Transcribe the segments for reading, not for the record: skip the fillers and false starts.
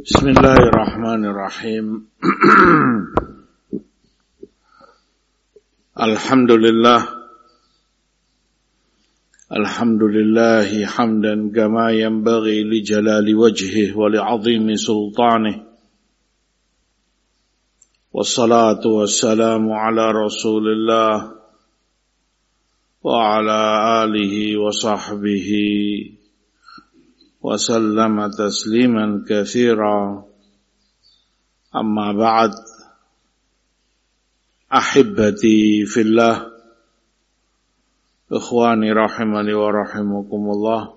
Bismillahirrahmanirrahim. Alhamdulillahi hamdan kama yanbaghi li jalali wajhihi wa li 'azimi sultanihi. Wassalatu wassalamu ala Rasulillah wa ala alihi wa sahbihi wa sallama tasliman katsira. Amma ba'd. Ahibbati fillah, ikhwani rahimani wa rahimakumullah.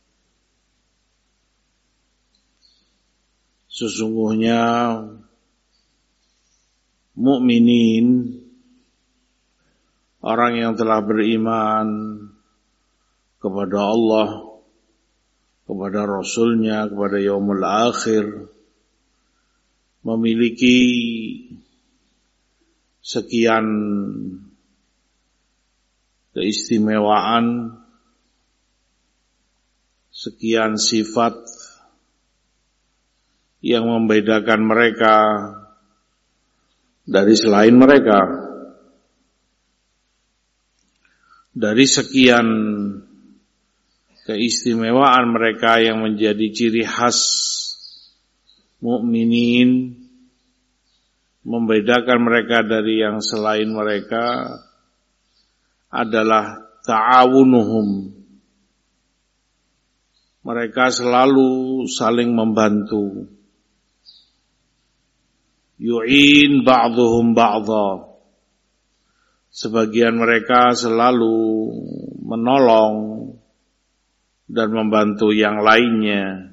Sesungguhnya mukminin, orang yang telah beriman kepada Allah, kepada Rasulnya, kepada yaumul akhir, memiliki sekian keistimewaan, sekian sifat yang membedakan mereka dari selain mereka. Dari sekian keistimewaan mereka yang menjadi ciri khas mukminin, membedakan mereka dari yang selain mereka adalah ta'awunuhum. Mereka selalu saling membantu. Yu'in ba'duhum ba'dha. Sebagian mereka selalu menolong dan membantu yang lainnya.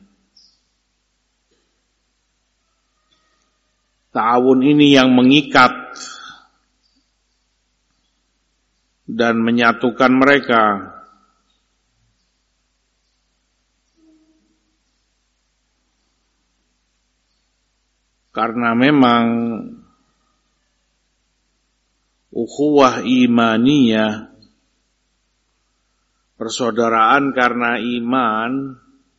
Ta'awun ini yang mengikat dan menyatukan mereka. Karena memang ukhuwah imaniyah, persaudaraan karena iman,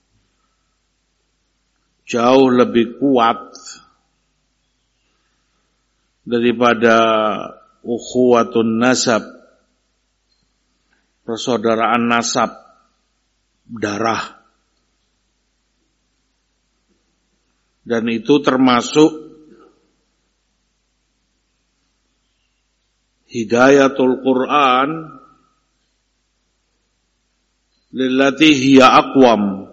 jauh lebih kuat daripada ukhuwatun nasab, persaudaraan nasab darah. Dan itu termasuk hidayatul Quran lillati hiya aqwam.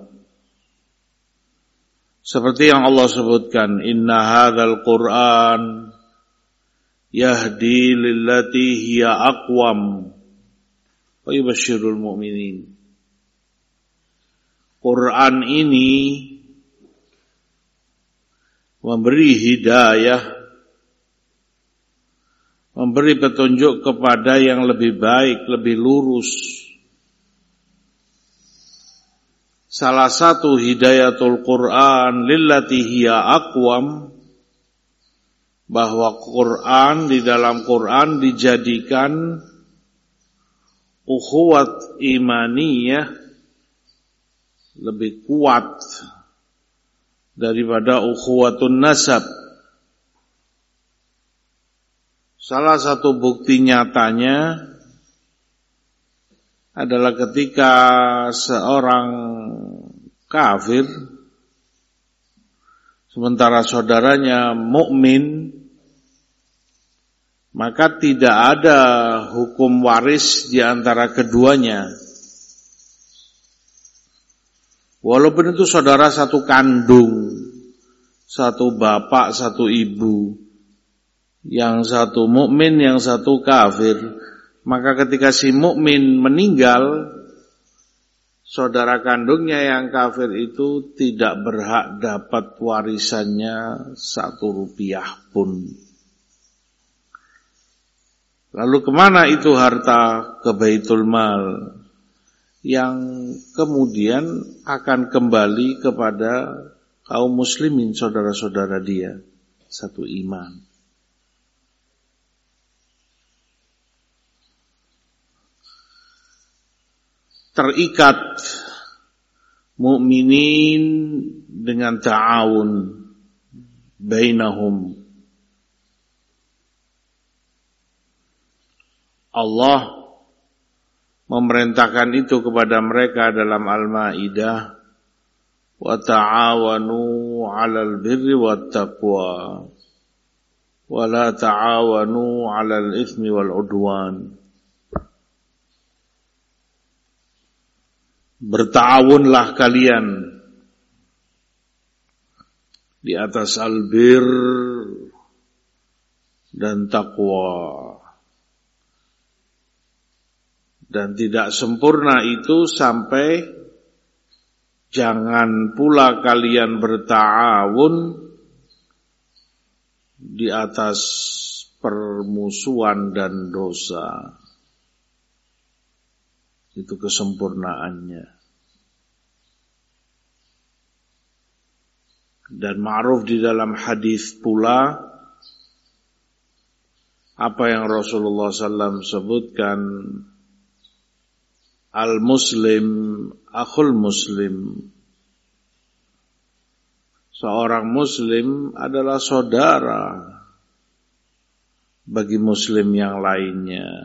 Seperti yang Allah sebutkan, inna hadzal Quran yahdi lillati hiya aqwam wa yubashshirul mu'minin. Quran ini memberi hidayah, memberi petunjuk kepada yang lebih baik, lebih lurus. Salah satu hidayatul Quran lillati hiya aqwam, bahwa Quran, di dalam Quran dijadikan ukhuwat imaniyah lebih kuat daripada ukhuwatun nasab. Salah satu bukti nyatanya adalah ketika seorang kafir sementara saudaranya mukmin, maka tidak ada hukum waris di antara keduanya. Walaupun itu saudara satu kandung, satu bapak, satu ibu, yang satu mukmin, yang satu kafir, maka ketika si mukmin meninggal, saudara kandungnya yang kafir itu tidak berhak dapat warisannya 1 rupiah pun. Lalu kemana itu harta? Ke Baitul Mal, yang kemudian akan kembali kepada kaum muslimin, saudara-saudara dia satu iman. Terikat mukminin dengan ta'awun, bainahum. Allah memerintahkan itu kepada mereka dalam Al-Maidah, wa ta'awanu 'alal birri wat taqwa wa la ta'awanu 'alal itsmi wal 'udwan. Bertawunlah kalian di atas albir dan taqwa. Dan tidak sempurna itu sampai jangan pula kalian berta'awun di atas permusuhan dan dosa. Itu kesempurnaannya. Dan ma'ruf di dalam hadis pula apa yang Rasulullah SAW sebutkan, al-muslim akhul muslim. Seorang muslim adalah saudara bagi muslim yang lainnya.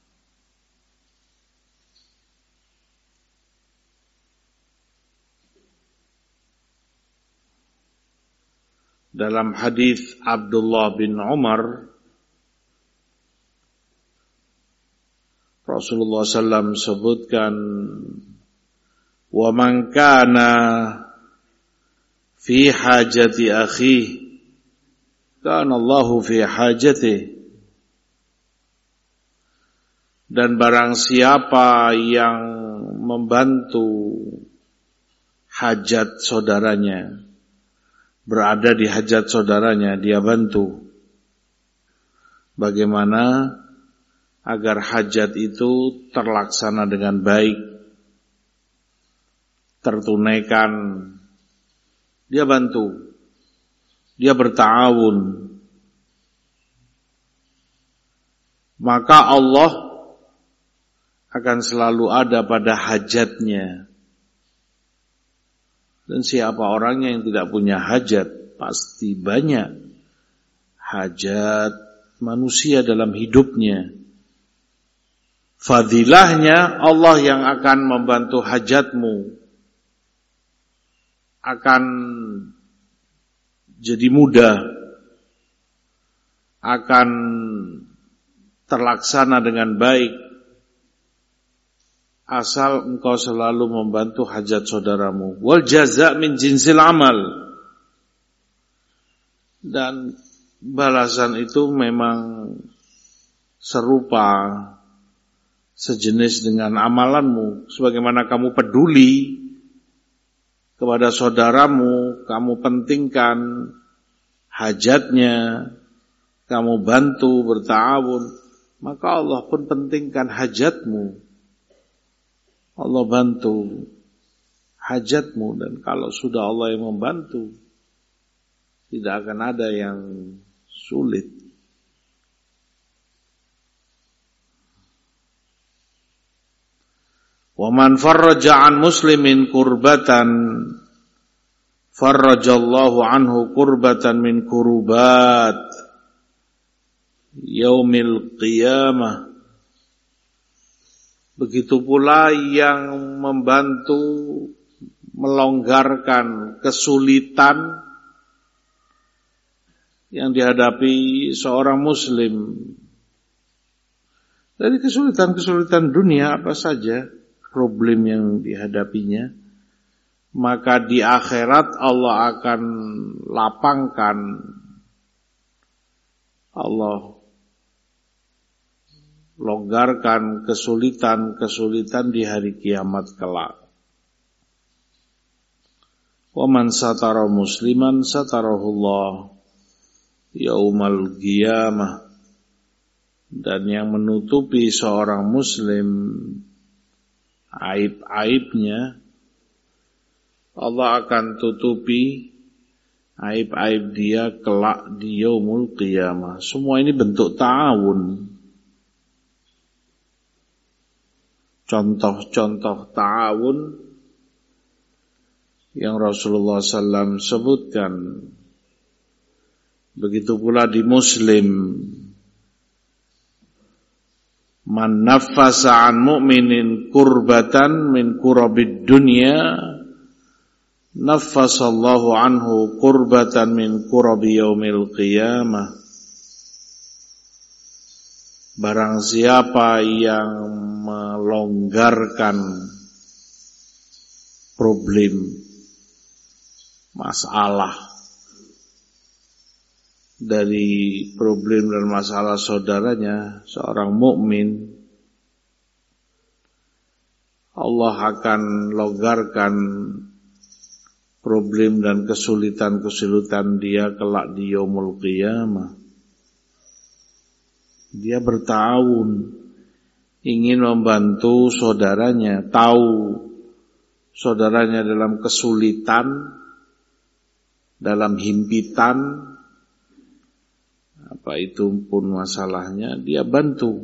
Dalam hadis Abdullah bin Umar, Rasulullah SAW sebutkan, wa man kana fi hajati akhihi kana Allahu fi hajatihi. Dan barang siapa yang membantu hajat saudaranya, berada di hajat saudaranya, dia bantu. Bagaimana agar hajat itu terlaksana dengan baik, tertunaikan, dia bantu, dia berta'awun. Maka Allah akan selalu ada pada hajatnya. Dan siapa orangnya yang tidak punya hajat? Pasti banyak hajat manusia dalam hidupnya. Fadilahnya Allah yang akan membantu hajatmu akan jadi mudah, akan terlaksana dengan baik, asal engkau selalu membantu hajat saudaramu. Wal jaza' min jinsil amal. Dan balasan itu memang serupa, sejenis dengan amalanmu. Sebagaimana kamu peduli kepada saudaramu, kamu pentingkan hajatnya, kamu bantu berta'awun, maka Allah pun pentingkan hajatmu. Allah bantu hajatmu, dan kalau sudah Allah yang membantu, tidak akan ada yang sulit. Wa man farraja an muslimin kurbatan farrajallahu anhu kurbatan min kurubat yaumil qiyamah. Begitu pula yang membantu melonggarkan kesulitan yang dihadapi seorang muslim. Dari kesulitan-kesulitan dunia apa saja problem yang dihadapinya, maka di akhirat Allah akan lapangkan, Allah longgarkan kesulitan-kesulitan di hari kiamat kelak. Wa man satara musliman satarahullah yaumal qiyamah. Dan yang menutupi seorang muslim aib-aibnya, Allah akan tutupi aib-aib dia kelak di yaumul qiyamah. Semua ini bentuk ta'awun. Contoh-contoh ta'awun yang Rasulullah SAW sebutkan. Begitu pula di Muslim, man naffasa an mu'minin kurbatan min kurabid dunya naffasallahu anhu kurbatan min kurabi yaumil qiyamah. Barang siapa yang melonggarkan problem, masalah dari problem dan masalah saudaranya, seorang mukmin, Allah akan longgarkan problem dan kesulitan-kesulitan dia kelak di yaumul qiyamah. Dia bertahun ingin membantu saudaranya, tahu saudaranya dalam kesulitan, dalam himpitan, apa itu pun masalahnya, dia bantu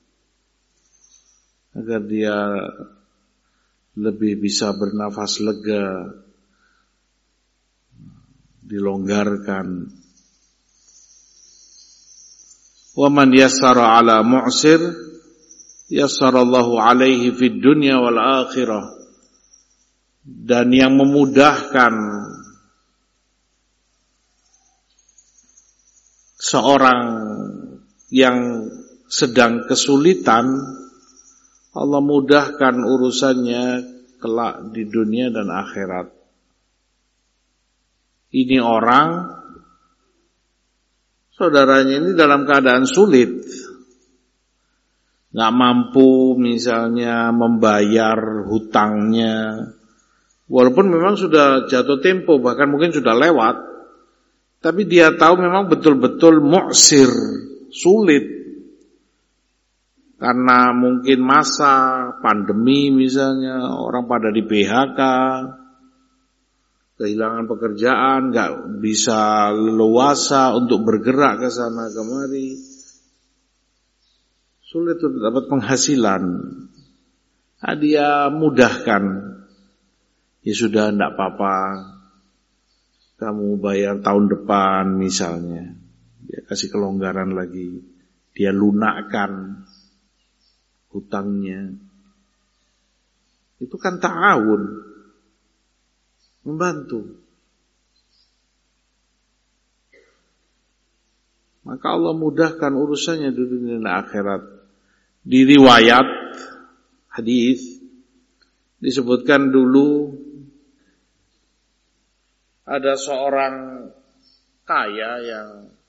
agar dia lebih bisa bernafas lega, dilonggarkan. Wa man yassara ala mu'sir yassarallahu alaihi fid dunya wal akhirah. Dan yang memudahkan seorang yang sedang kesulitan, Allah mudahkan urusannya kelak di dunia dan akhirat. Ini orang, saudaranya ini dalam keadaan sulit, gak mampu misalnya membayar hutangnya, walaupun memang sudah jatuh tempo, bahkan mungkin sudah lewat, tapi dia tahu memang betul-betul mu'sir, sulit, karena mungkin masa pandemi misalnya, orang pada di PHK, kehilangan pekerjaan, gak bisa leluasa untuk bergerak ke sana kemari, sulit untuk dapat penghasilan. Nah, dia mudahkan, ya sudah, enggak apa-apa, kamu bayar tahun depan misalnya, dia kasih kelonggaran lagi, dia lunakkan hutangnya. Itu kan ta'awun, membantu. Maka Allah mudahkan urusannya di dunia dan akhirat. Di riwayat hadis disebutkan dulu ada seorang kaya yang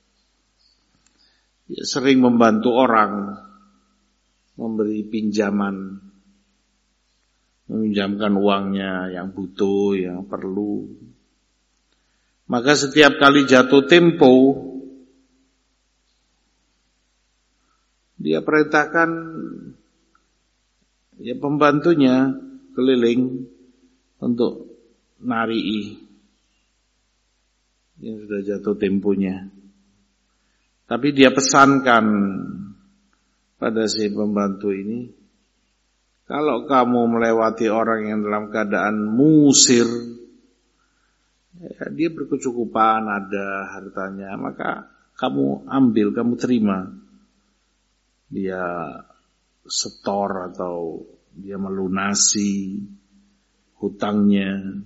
sering membantu orang, memberi pinjaman, meminjamkan uangnya yang butuh, yang perlu. Maka setiap kali jatuh tempo, dia perintahkan ya pembantunya keliling untuk narii yang sudah jatuh temponya. Tapi dia pesankan pada si pembantu ini, kalau kamu melewati orang yang dalam keadaan musir, ya, dia berkecukupan, ada hartanya, maka kamu ambil, kamu terima. Dia setor atau dia melunasi hutangnya.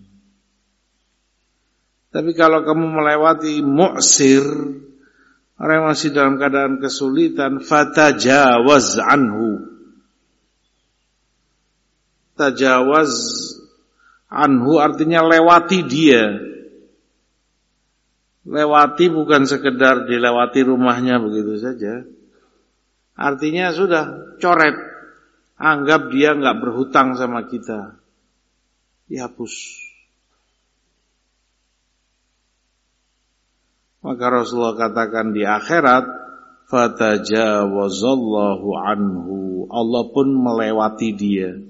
Tapi kalau kamu melewati mu'sir, orang yang masih dalam keadaan kesulitan, fatajawaz anhu. Tajawaz anhu artinya lewati dia. Lewati bukan sekedar dilewati rumahnya begitu saja. Artinya sudah coret, anggap dia enggak berhutang sama kita, dihapus. Maka Rasulullah katakan di akhirat, fatajawazallahu anhu, Allah pun melewati dia.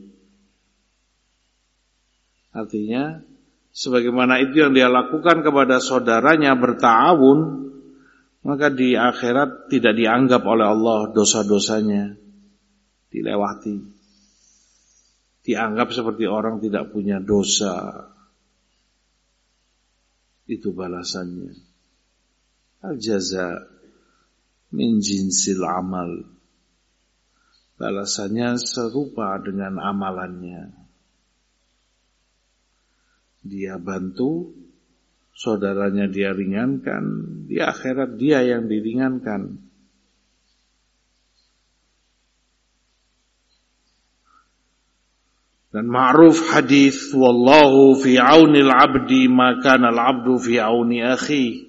Artinya sebagaimana itu yang dia lakukan kepada saudaranya berta'awun, maka di akhirat tidak dianggap oleh Allah dosa-dosanya, dilewati, dianggap seperti orang tidak punya dosa. Itu balasannya. Al-jaza min jinsil amal. Balasannya serupa dengan amalannya. Dia bantu, saudaranya dia ringankan, di akhirat dia yang diringankan. Dan ma'ruf hadis, wallahu fi aunil abdi ma kana al-abdu fi auni akhi.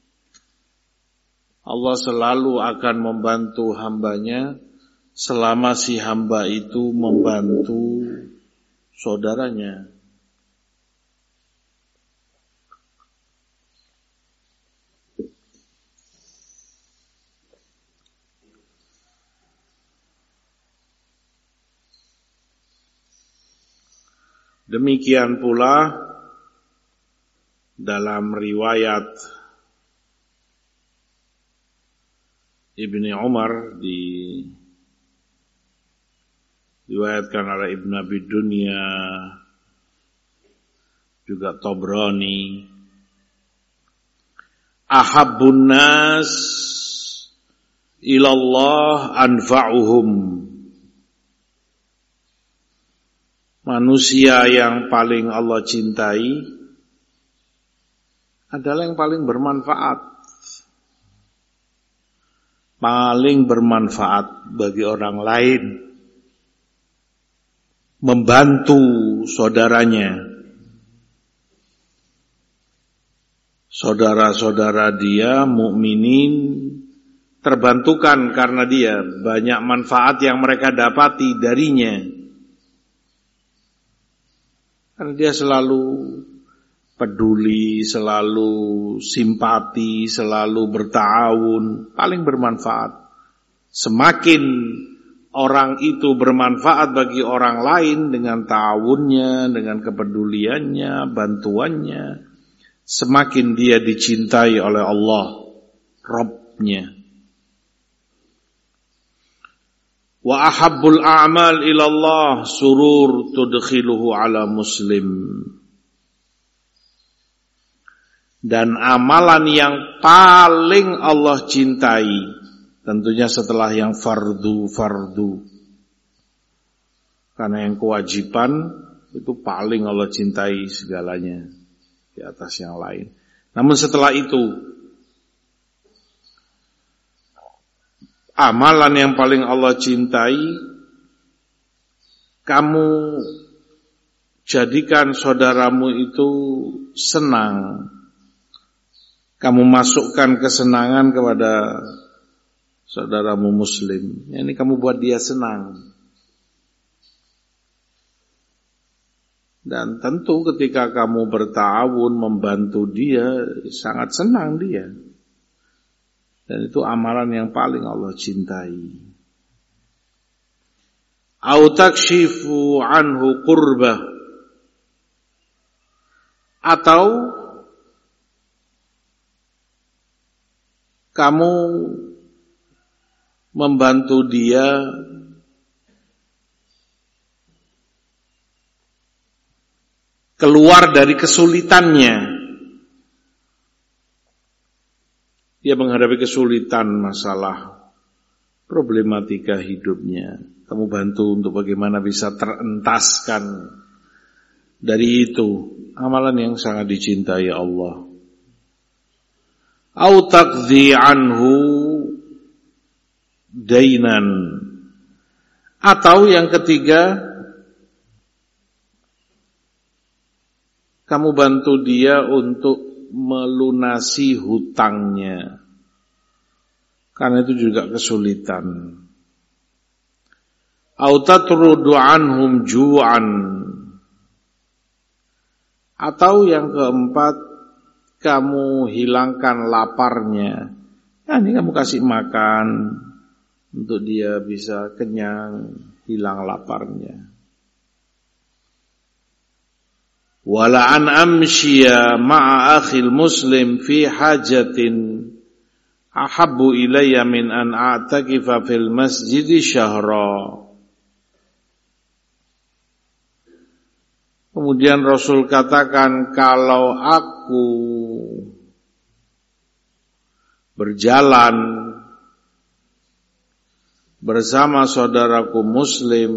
Allah selalu akan membantu hambanya selama si hamba itu membantu saudaranya. Demikian pula dalam riwayat Ibni Umar diriwayatkan oleh Ibn Abi Dunya, juga Tabrani, ahabbun nas ilallah anfa'uhum. Manusia yang paling Allah cintai adalah yang paling bermanfaat. Paling bermanfaat bagi orang lain, membantu saudaranya. Saudara-saudara dia mukminin terbantukan karena dia, banyak manfaat yang mereka dapati darinya. Karena dia selalu peduli, selalu simpati, selalu berta'awun, paling bermanfaat. Semakin orang itu bermanfaat bagi orang lain dengan ta'awunnya, dengan kepeduliannya, bantuannya, semakin dia dicintai oleh Allah, Rabbnya. Wa ahabbul a'mal ilallah surur tudkhiluhu ala muslim. Dan amalan yang paling Allah cintai, tentunya setelah yang fardu. Karena yang kewajiban itu paling Allah cintai segalanya di atas yang lain. Namun setelah itu, amalan yang paling Allah cintai, kamu jadikan saudaramu itu senang. Kamu masukkan kesenangan kepada saudaramu muslim. Ini kamu buat dia senang. Dan tentu ketika kamu berta'awun membantu dia, sangat senang dia. Dan itu amalan yang paling Allah cintai. Au takshifu anhu qurbah. Atau kamu membantu dia keluar dari kesulitannya. Dia menghadapi kesulitan masalah problematika hidupnya. Kamu bantu untuk bagaimana bisa terentaskan dari itu. Amalan yang sangat dicintai Allah. Au taqdi anhu dainan. Atau yang ketiga, kamu bantu dia untuk melunasi hutangnya. Karena itu juga kesulitan. Au tatrudu anhum ju'an. Atau yang keempat, kamu hilangkan laparnya. Nah, ini kamu kasih makan untuk dia bisa kenyang, hilang laparnya. Wala an amshiya ma'a akhil muslim fi hajatin ahabbu ilayya min an a'takifa fil masjid syahra. Kemudian Rasul katakan, kalau aku berjalan bersama saudaraku muslim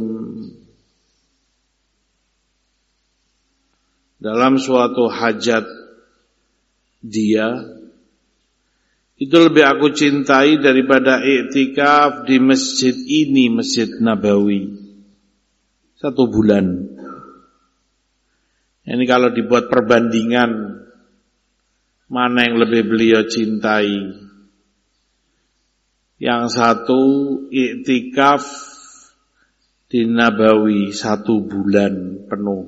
dalam suatu hajat dia, itu lebih aku cintai daripada iktikaf di masjid ini, Masjid Nabawi 1 bulan. Ini kalau dibuat perbandingan, mana yang lebih beliau cintai? Yang satu iktikaf di Nabawi 1 bulan penuh.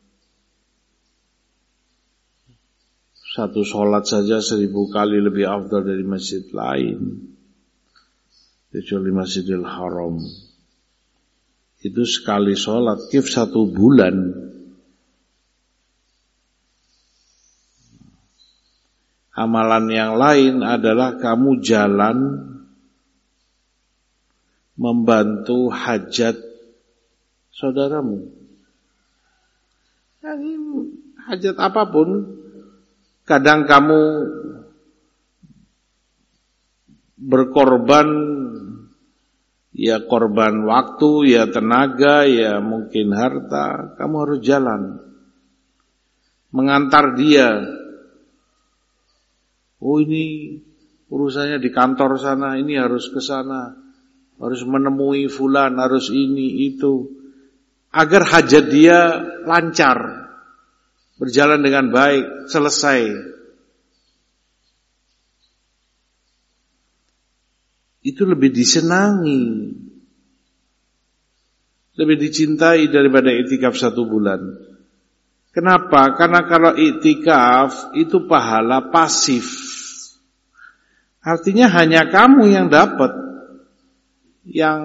Satu sholat saja 1000 kali lebih afdal dari masjid lain, kecuali Masjidil Haram. Itu sekali sholat, kif 1 bulan. Amalan yang lain adalah kamu jalan membantu hajat saudaramu. Hajat apapun. Kadang kamu berkorban, ya korban waktu, ya tenaga, ya mungkin harta. Kamu harus jalan mengantar dia. Oh, ini urusannya di kantor sana, ini harus ke sana, harus menemui fulan, harus ini itu, agar hajat dia lancar, berjalan dengan baik, selesai. Itu lebih disenangi, lebih dicintai daripada iktikaf 1 bulan. Kenapa? Karena kalau iktikaf itu pahala pasif. Artinya hanya kamu yang dapat, yang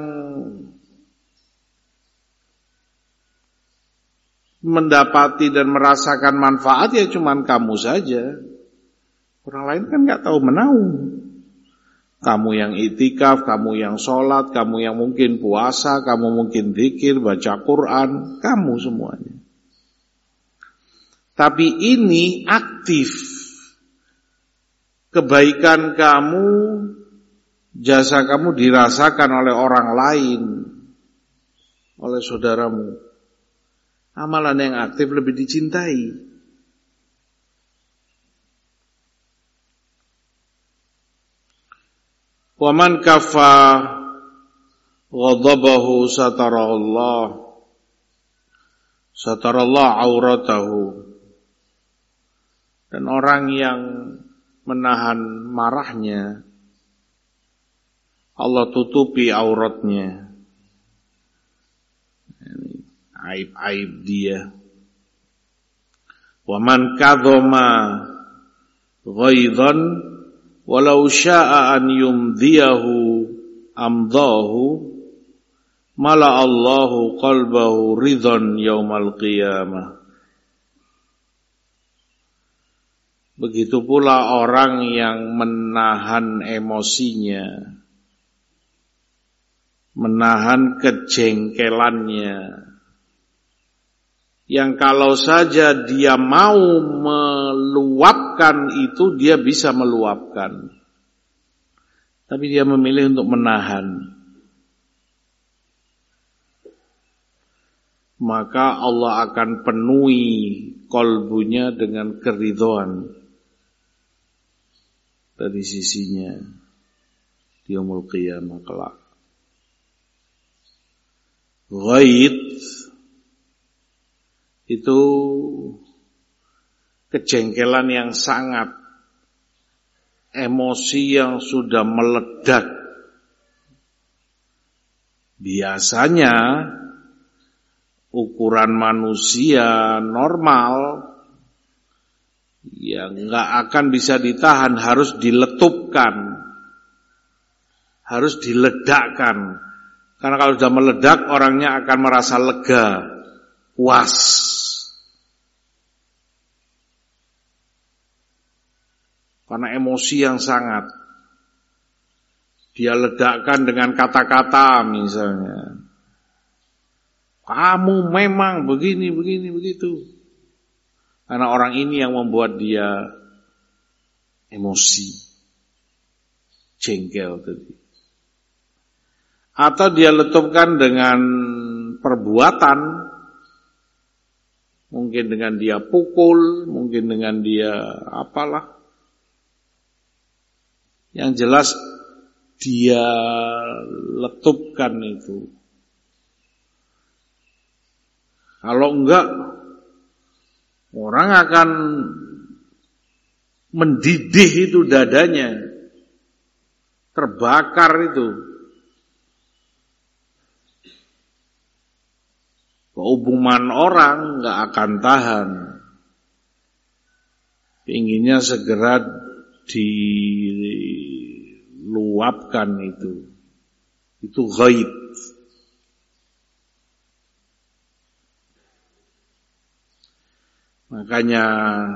mendapati dan merasakan manfaat ya cuman kamu saja. Orang lain kan gak tahu menahu. Kamu yang iktikaf, kamu yang sholat, kamu yang mungkin puasa, kamu mungkin zikir, baca Quran, kamu semuanya. Tapi ini aktif. Kebaikan kamu, jasa kamu dirasakan oleh orang lain, oleh saudaramu. Amalan yang aktif lebih dicintai. Wa man kafa ghadabahu satarallah auratahu. Dan orang yang menahan marahnya, Allah tutupi auratnya. Aib-aib dia. Wa man kadhama ghaidhan walau syaa an yumdiyahu amdahu mala Allahu qalbahu ridhan yaumal qiyamah. Begitu pula orang yang menahan emosinya, menahan kejengkelannya, yang kalau saja dia mau meluapkan itu, dia bisa meluapkan. Tapi dia memilih untuk menahan. Maka Allah akan penuhi kolbunya dengan keridhaan dari sisinya di yaumul qiyamah kelak. Ghaid itu kejengkelan yang sangat, emosi yang sudah meledak. Biasanya ukuran manusia normal yang nggak akan bisa ditahan, harus diletupkan, harus diledakkan. Karena kalau sudah meledak, orangnya akan merasa lega, puas. Karena emosi yang sangat, dia ledakkan dengan kata-kata misalnya, kamu memang begini, begitu. Karena orang ini yang membuat dia emosi. jengkel tadi. Atau dia letupkan dengan perbuatan, mungkin dengan dia pukul, mungkin dengan dia apalah. Yang jelas dia letupkan itu. Kalau enggak, orang akan mendidih itu dadanya, terbakar itu. Hubungan orang enggak akan tahan. Inginnya segera diluapkan itu. Itu ghaib. Makanya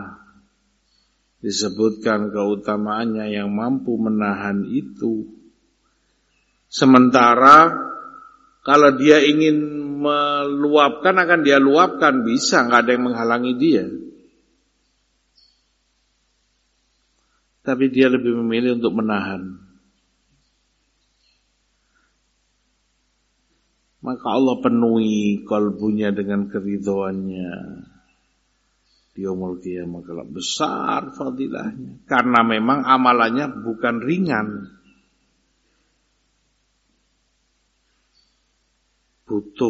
disebutkan keutamaannya yang mampu menahan itu. Sementara kalau dia ingin meluapkan akan dia luapkan, bisa, nggak ada yang menghalangi dia. Tapi dia lebih memilih untuk menahan. Maka Allah penuhi kalbunya dengan keridhoannya. Di yaumul qiyamah kelak besar fadilahnya. Karena memang amalannya bukan ringan. Butuh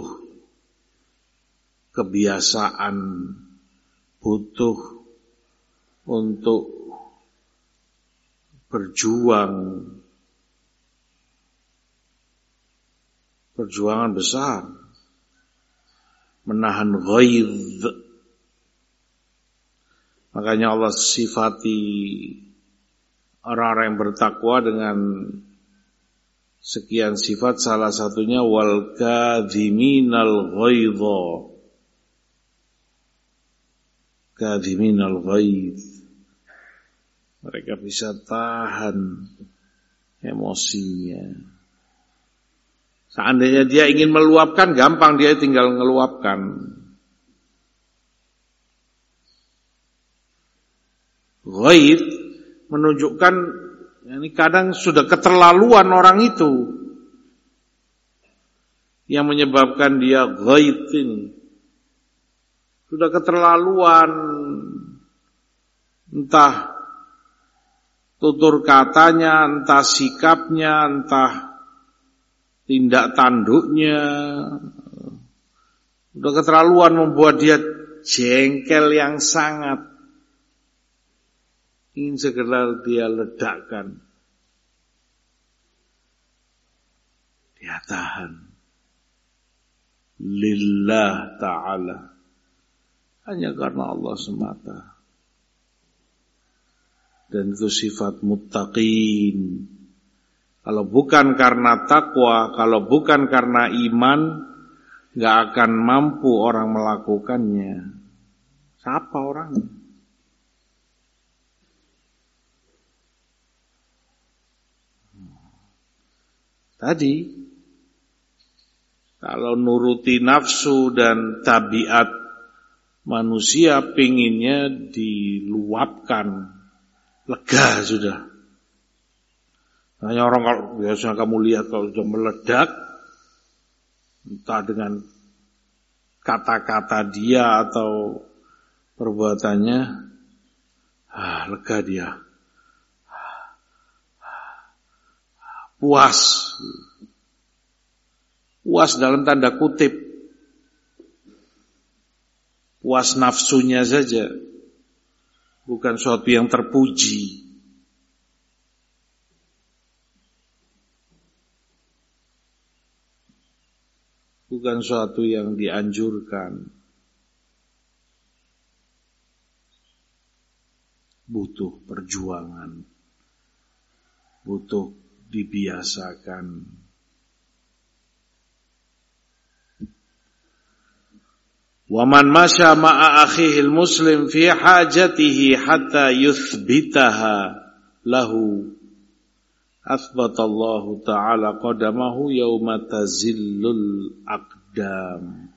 kebiasaan, butuh untuk berjuang, perjuangan besar, menahan ghaidh. Makanya Allah sifati orang-orang yang bertakwa dengan sekian sifat, salah satunya wal kadhiminal ghaidha. Kadhiminal ghaidh. Mereka bisa tahan emosinya. Seandainya dia ingin meluapkan, gampang, dia tinggal ngeluapkan. Ghaidh menunjukkan ini kadang sudah keterlaluan orang itu yang menyebabkan dia ghaidh ini. Sudah keterlaluan, entah tutur katanya, entah sikapnya, entah tindak tanduknya. Sudah keterlaluan membuat dia jengkel yang sangat. Ingin segera dia ledakkan. Dia tahan. Lillah ta'ala. Hanya karena Allah semata. Dan itu sifat muttaqin. Kalau bukan karena takwa, kalau bukan karena iman, gak akan mampu orang melakukannya. Siapa orangnya? Tadi, kalau nuruti nafsu dan tabiat manusia, pinginnya diluapkan, lega sudah. Hanya orang kalau biasanya kamu lihat kalau sudah meledak, entah dengan kata-kata dia atau perbuatannya, lega dia. Puas dalam tanda kutip, puas nafsunya saja, bukan suatu yang terpuji. Bukan suatu yang dianjurkan. Butuh perjuangan, butuh dibiasakan. Waman masya ma'a akhihil muslim fi hajatihi hatta yuthbitaha lahu athbatallahu ta'ala qadamahu yawma tazillul aqdam.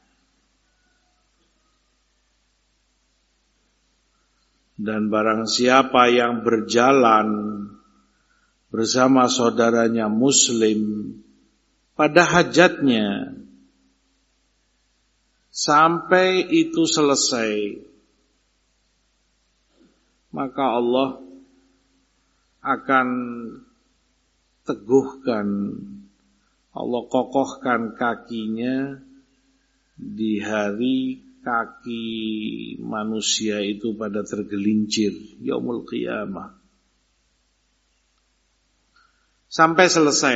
Dan barang siapa yang berjalan bersama saudaranya muslim pada hajatnya sampai itu selesai, maka Allah akan teguhkan, Allah kokohkan kakinya di hari kaki manusia itu pada tergelincir, yaumul qiyamah, sampai selesai.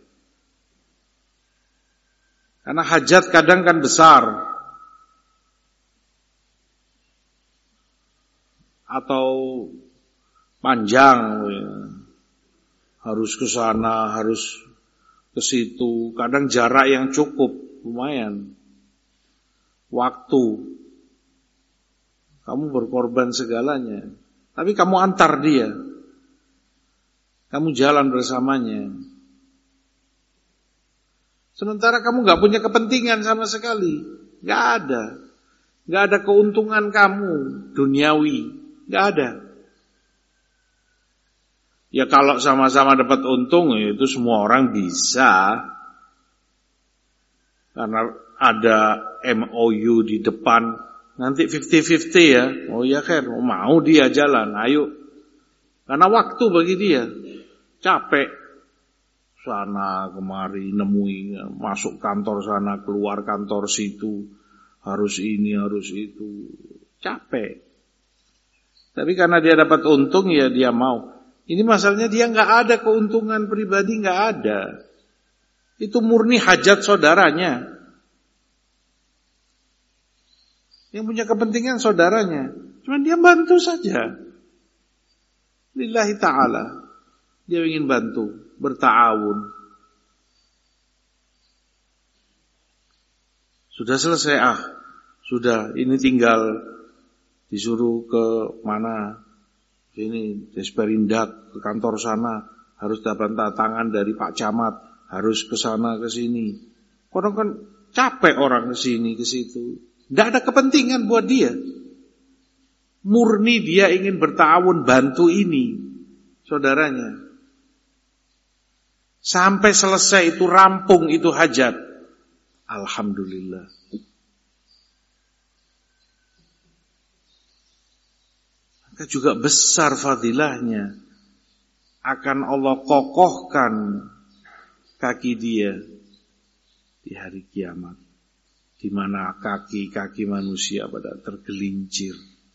Karena hajat kadang kan besar atau panjang, harus ke sana, harus ke situ. Kadang jarak yang cukup, lumayan. Waktu. Kamu berkorban segalanya. Tapi kamu antar dia. Kamu jalan bersamanya. Sementara kamu gak punya kepentingan sama sekali. Gak ada. Gak ada keuntungan kamu duniawi. Gak ada. Ya kalau sama-sama dapat untung, itu semua orang bisa. Karena ada MOU di depan, nanti 50-50 ya. Oh ya Khair, mau dia jalan, ayo. Karena waktu bagi dia. Capek. Sana kemari, nemui, masuk kantor sana, keluar kantor situ. Harus ini, harus itu. Capek. Tapi karena dia dapat untung, ya dia mau. Ini masalahnya dia nggak ada keuntungan pribadi, nggak ada. Itu murni hajat saudaranya. Yang punya kepentingan saudaranya. Cuma dia bantu saja. Lillahi ta'ala. Dia ingin bantu, berta'awun. Sudah selesai, sudah, ini tinggal disuruh ke mana? Ini Desperindak, ke kantor sana, harus dapat tangan dari Pak Camat, harus ke sana ke sini. Orang kan capek orang ke sini ke situ. Tidak ada kepentingan buat dia. Murni dia ingin bertawun bantu ini saudaranya. Sampai selesai itu, rampung itu hajat. Alhamdulillah. Maka juga besar fadilahnya. Akan Allah kokohkan kaki dia di hari kiamat. Di mana kaki-kaki manusia pada tergelincir.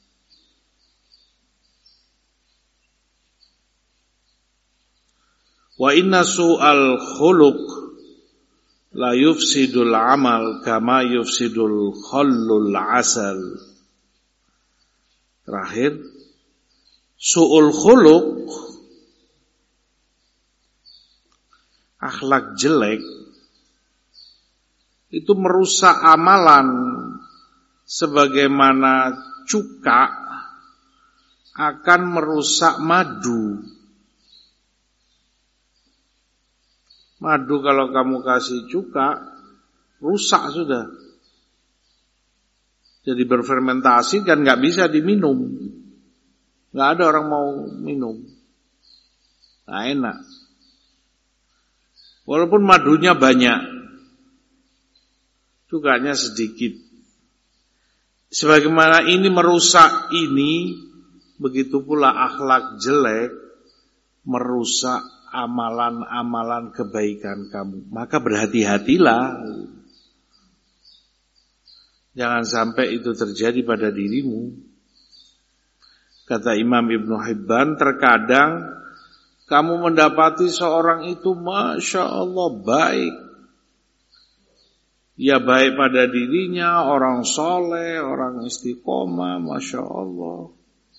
Wa inna su'al khuluq la yufsidul amal kama yufsidul khallul asal. Terakhir, su'ul khuluq, akhlak jelek, itu merusak amalan sebagaimana cuka akan merusak madu. Madu kalau kamu kasih cuka, rusak sudah. Jadi berfermentasi dan gak bisa diminum. Gak ada orang mau minum. Gak enak. Walaupun madunya banyak, cukanya sedikit. Sebagaimana ini merusak ini, begitu pula akhlak jelek merusak amalan-amalan kebaikan kamu. Maka berhati-hatilah. Jangan sampai itu terjadi pada dirimu. Kata Imam Ibnu Hibban, terkadang kamu mendapati seorang itu Masya Allah baik. Ya baik pada dirinya, orang soleh, orang istiqomah, Masya Allah.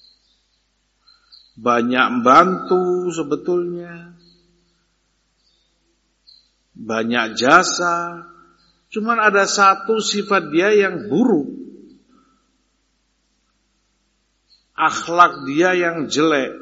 Banyak bantu sebetulnya. Banyak jasa. Cuman ada satu sifat dia yang buruk. Akhlak dia yang jelek.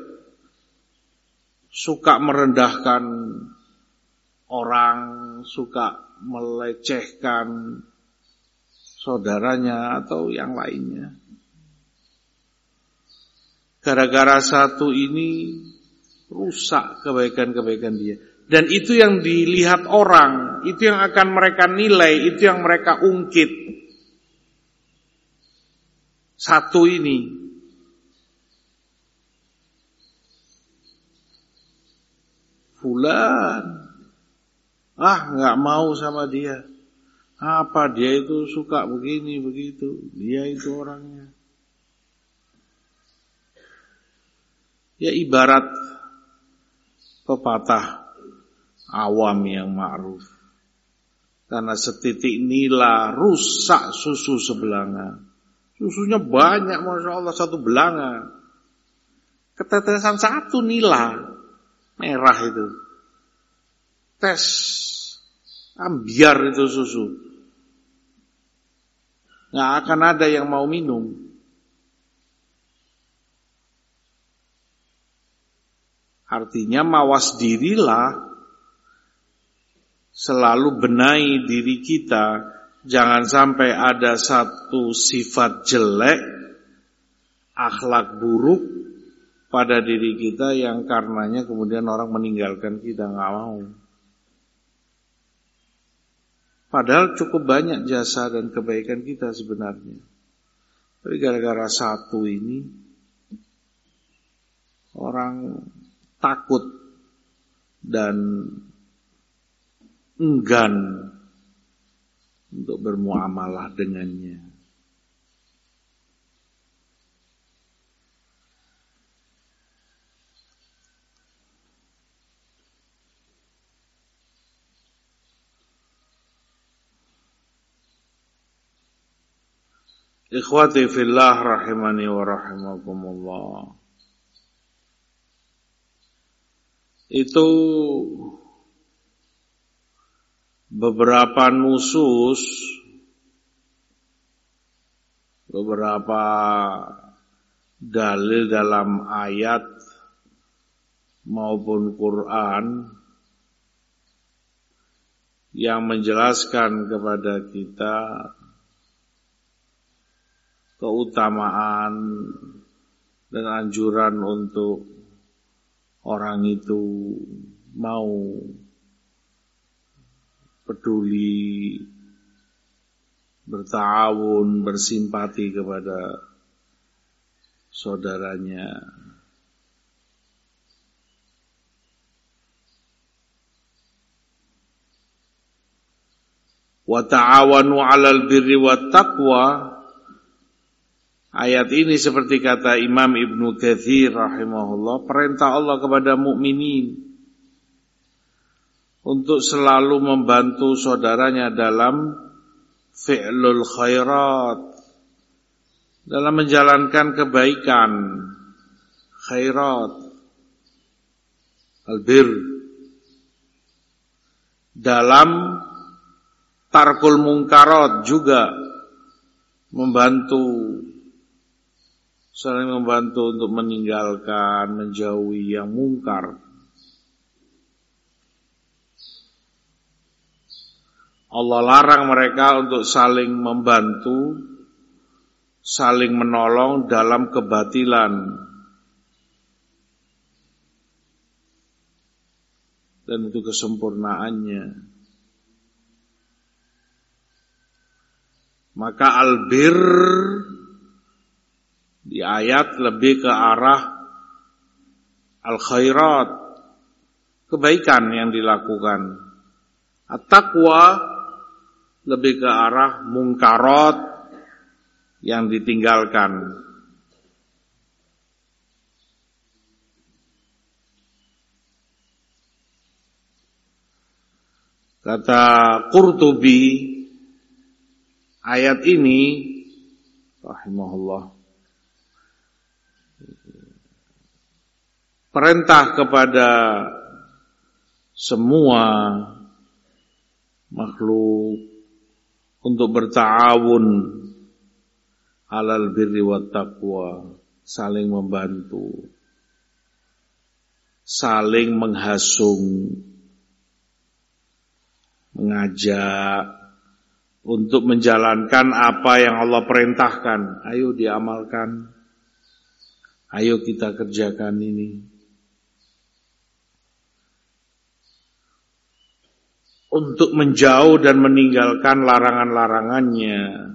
Suka merendahkan orang, suka melecehkan saudaranya atau yang lainnya. Gara-gara satu ini rusak kebaikan-kebaikan dia. Dan itu yang dilihat orang, itu yang akan mereka nilai, itu yang mereka ungkit. Satu ini. Fulan. Nggak mau sama dia. Apa dia itu suka begini, begitu. Dia itu orangnya. Ya ibarat pepatah awam yang ma'ruf. Karena setitik nila rusak susu sebelanga. Susunya banyak, Masya Allah, satu belanga. Ketetesan satu nila merah itu. Tes ambiar itu susu. Nggak akan ada yang mau minum. Artinya mawas dirilah, selalu benahi diri kita, jangan sampai ada satu sifat jelek, akhlak buruk pada diri kita yang karenanya kemudian orang meninggalkan kita, nggak mau. Padahal cukup banyak jasa dan kebaikan kita sebenarnya. Tapi gara-gara satu ini, orang takut dan enggan untuk bermuamalah dengannya. Ikhwati fillah rahimani wa rahimakumullah. Itu beberapa nusus, beberapa dalil dalam ayat maupun Quran yang menjelaskan kepada kita keutamaan dan anjuran untuk orang itu mau peduli, bertawun, bersimpati kepada saudaranya. Wa ta'awanu 'alal birri wat taqwa. Ayat ini seperti kata Imam Ibnu Katsir rahimahullah, perintah Allah kepada mukminin untuk selalu membantu saudaranya dalam fi'lul khairat, dalam menjalankan kebaikan, khairat, albir, dalam tarkul munkarat juga membantu, saling membantu untuk meninggalkan, menjauhi yang mungkar. Allah larang mereka untuk saling membantu, saling menolong dalam kebatilan. Dan itu kesempurnaannya. Maka albir di ayat lebih ke arah al-khairat, kebaikan yang dilakukan. At-taqwa lebih ke arah mungkarat yang ditinggalkan. Kata Qurtubi, ayat ini rahimahullah perintah kepada semua makhluk untuk berta'awun alal birri wat taqwa, saling membantu, saling menghasung, mengajak untuk menjalankan apa yang Allah perintahkan. Ayo diamalkan, ayo kita kerjakan ini. untuk menjauh dan meninggalkan larangan-larangannya.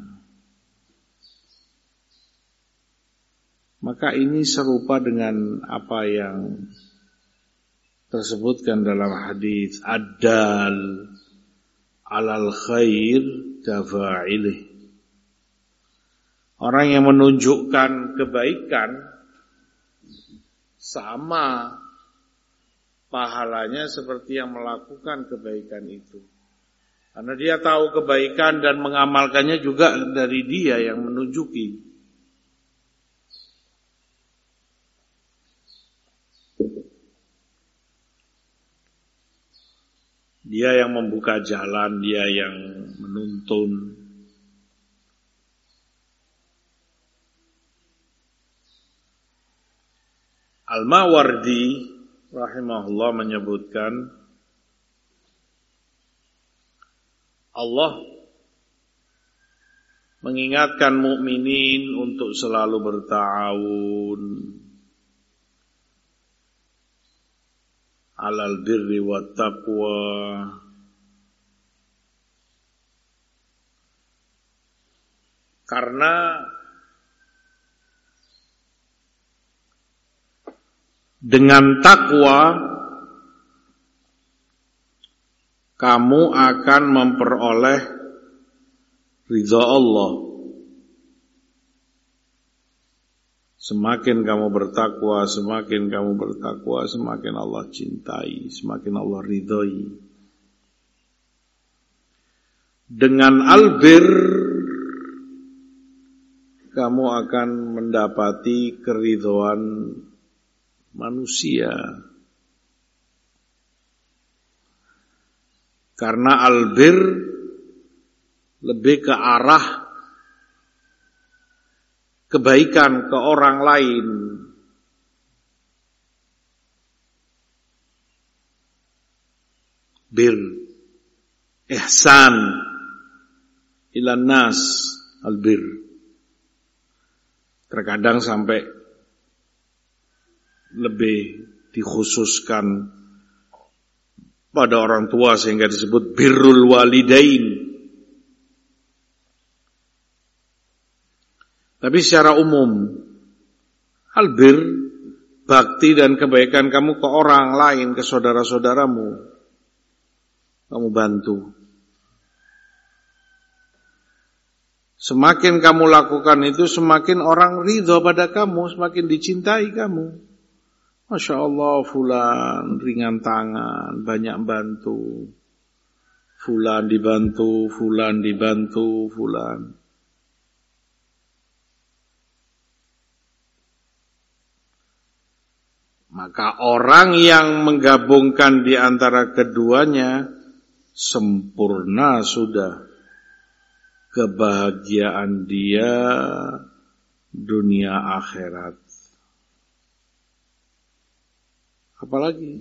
Maka ini serupa dengan apa yang tersebutkan dalam hadis ad-dal alal khair kafa'ilih. Orang yang menunjukkan kebaikan sama pahalanya seperti yang melakukan kebaikan itu. Karena dia tahu kebaikan dan mengamalkannya juga dari dia yang menunjuki. Dia yang membuka jalan, dia yang menuntun. Al-Mawardi rahimahullah menyebutkan Allah mengingatkan mukminin untuk selalu berta'awun alal birri wat taqwa, karena dengan takwa kamu akan memperoleh ridha Allah. Semakin kamu bertakwa, semakin kamu bertakwa, semakin Allah cintai, semakin Allah ridhoi. Dengan albir kamu akan mendapati keridhaan manusia. Karena albir lebih ke arah kebaikan ke orang lain. Bir, ihsan ilan nas, albir. Terkadang sampai lebih dikhususkan pada orang tua sehingga disebut birrul walidain. Tapi secara umum, albir, bakti dan kebaikan kamu ke orang lain, ke saudara-saudaramu, kamu bantu. Semakin kamu lakukan itu, semakin orang ridho pada kamu, semakin dicintai kamu. Masya Allah, fulan ringan tangan, banyak bantu. Fulan dibantu, fulan dibantu, fulan. Maka orang yang menggabungkan di antara keduanya sempurna sudah kebahagiaan dia dunia akhirat. Apalagi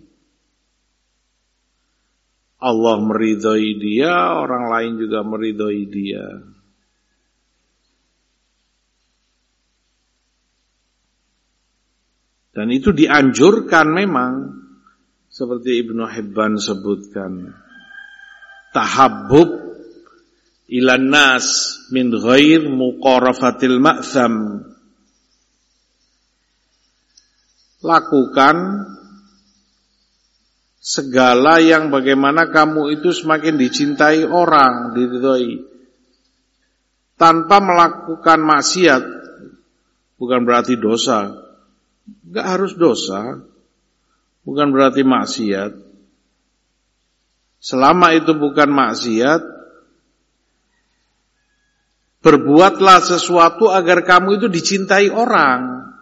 Allah meridhoi dia, orang lain juga meridhoi dia. Dan itu dianjurkan memang, seperti Ibnu Hibban sebutkan, tahabbub ilan nas min ghair muqarafatil ma'tham. Lakukan segala yang bagaimana kamu itu semakin dicintai orang, diridhoi, tanpa melakukan maksiat. Bukan berarti dosa. Enggak harus dosa, bukan berarti maksiat. Selama itu bukan maksiat, berbuatlah sesuatu agar kamu itu dicintai orang,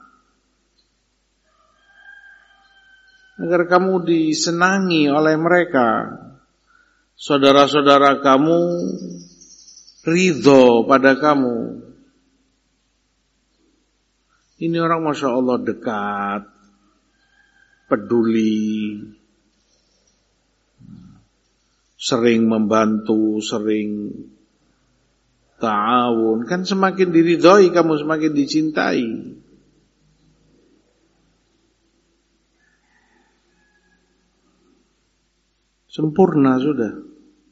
agar kamu disenangi oleh mereka, saudara-saudara kamu ridho pada kamu. Ini orang Masya Allah dekat, peduli, sering membantu, sering ta'awun. Kan semakin diridhoi kamu semakin dicintai. Sempurna sudah.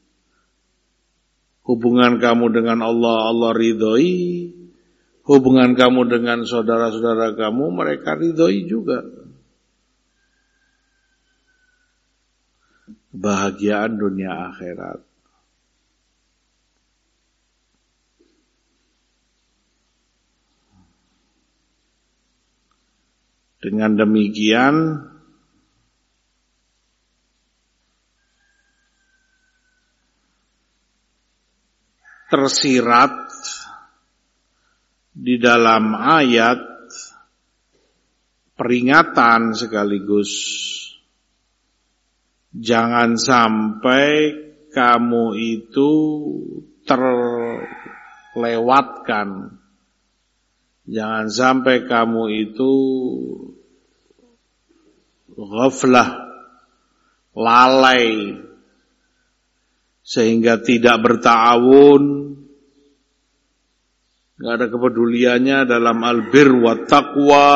Hubungan kamu dengan Allah, Allah ridhoi. Hubungan kamu dengan saudara-saudara kamu, mereka ridhoi juga. Kebahagiaan dunia akhirat. Dengan demikian, tersirat di dalam ayat peringatan sekaligus jangan sampai kamu itu terlewatkan, jangan sampai kamu itu ghaflah, lalai, sehingga tidak berta'awun, gak ada kepeduliannya dalam albir wa taqwa,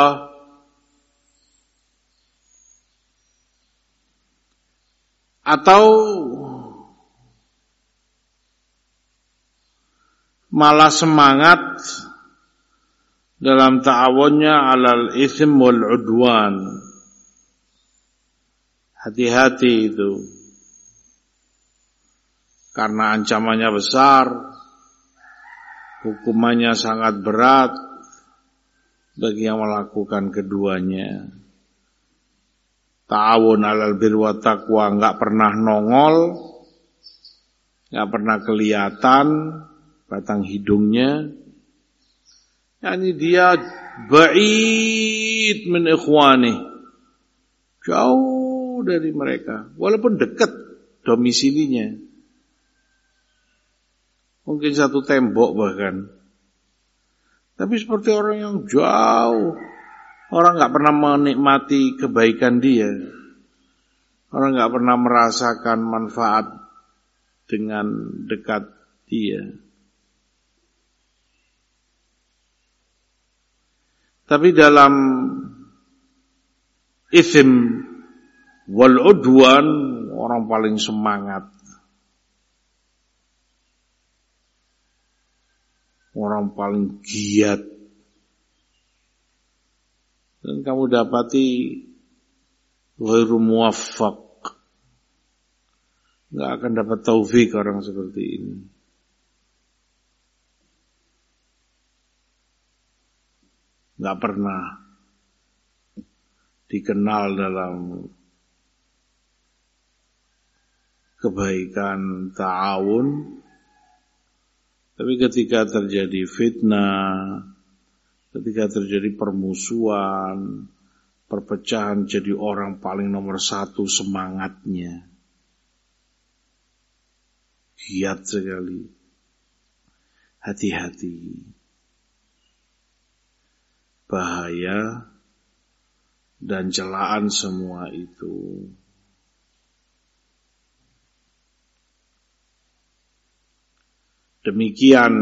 atau malah semangat dalam ta'awunnya alal itsm wal udwan. Hati-hati itu. Karena ancamannya besar, hukumannya sangat berat bagi yang melakukan keduanya. Ta'awun alal birri wa taqwa enggak pernah nongol, enggak pernah kelihatan batang hidungnya. Yani dia ba'id min ikhwani, jauh dari mereka, walaupun dekat domisilinya. Mungkin satu tembok bahkan. Tapi seperti orang yang jauh. Orang gak pernah menikmati kebaikan dia. Orang gak pernah merasakan manfaat dengan dekat dia. Tapi dalam itsm wal udwan, orang paling semangat. Orang paling giat. Dan kamu dapati ghairu muwaffaq. Enggak akan dapat taufik orang seperti ini. Enggak pernah dikenal dalam kebaikan ta'awun. Tapi ketika terjadi fitnah, ketika terjadi permusuhan, perpecahan, jadi orang paling nomor satu semangatnya. Giat sekali. Hati-hati. Bahaya dan celaan semua itu. Demikian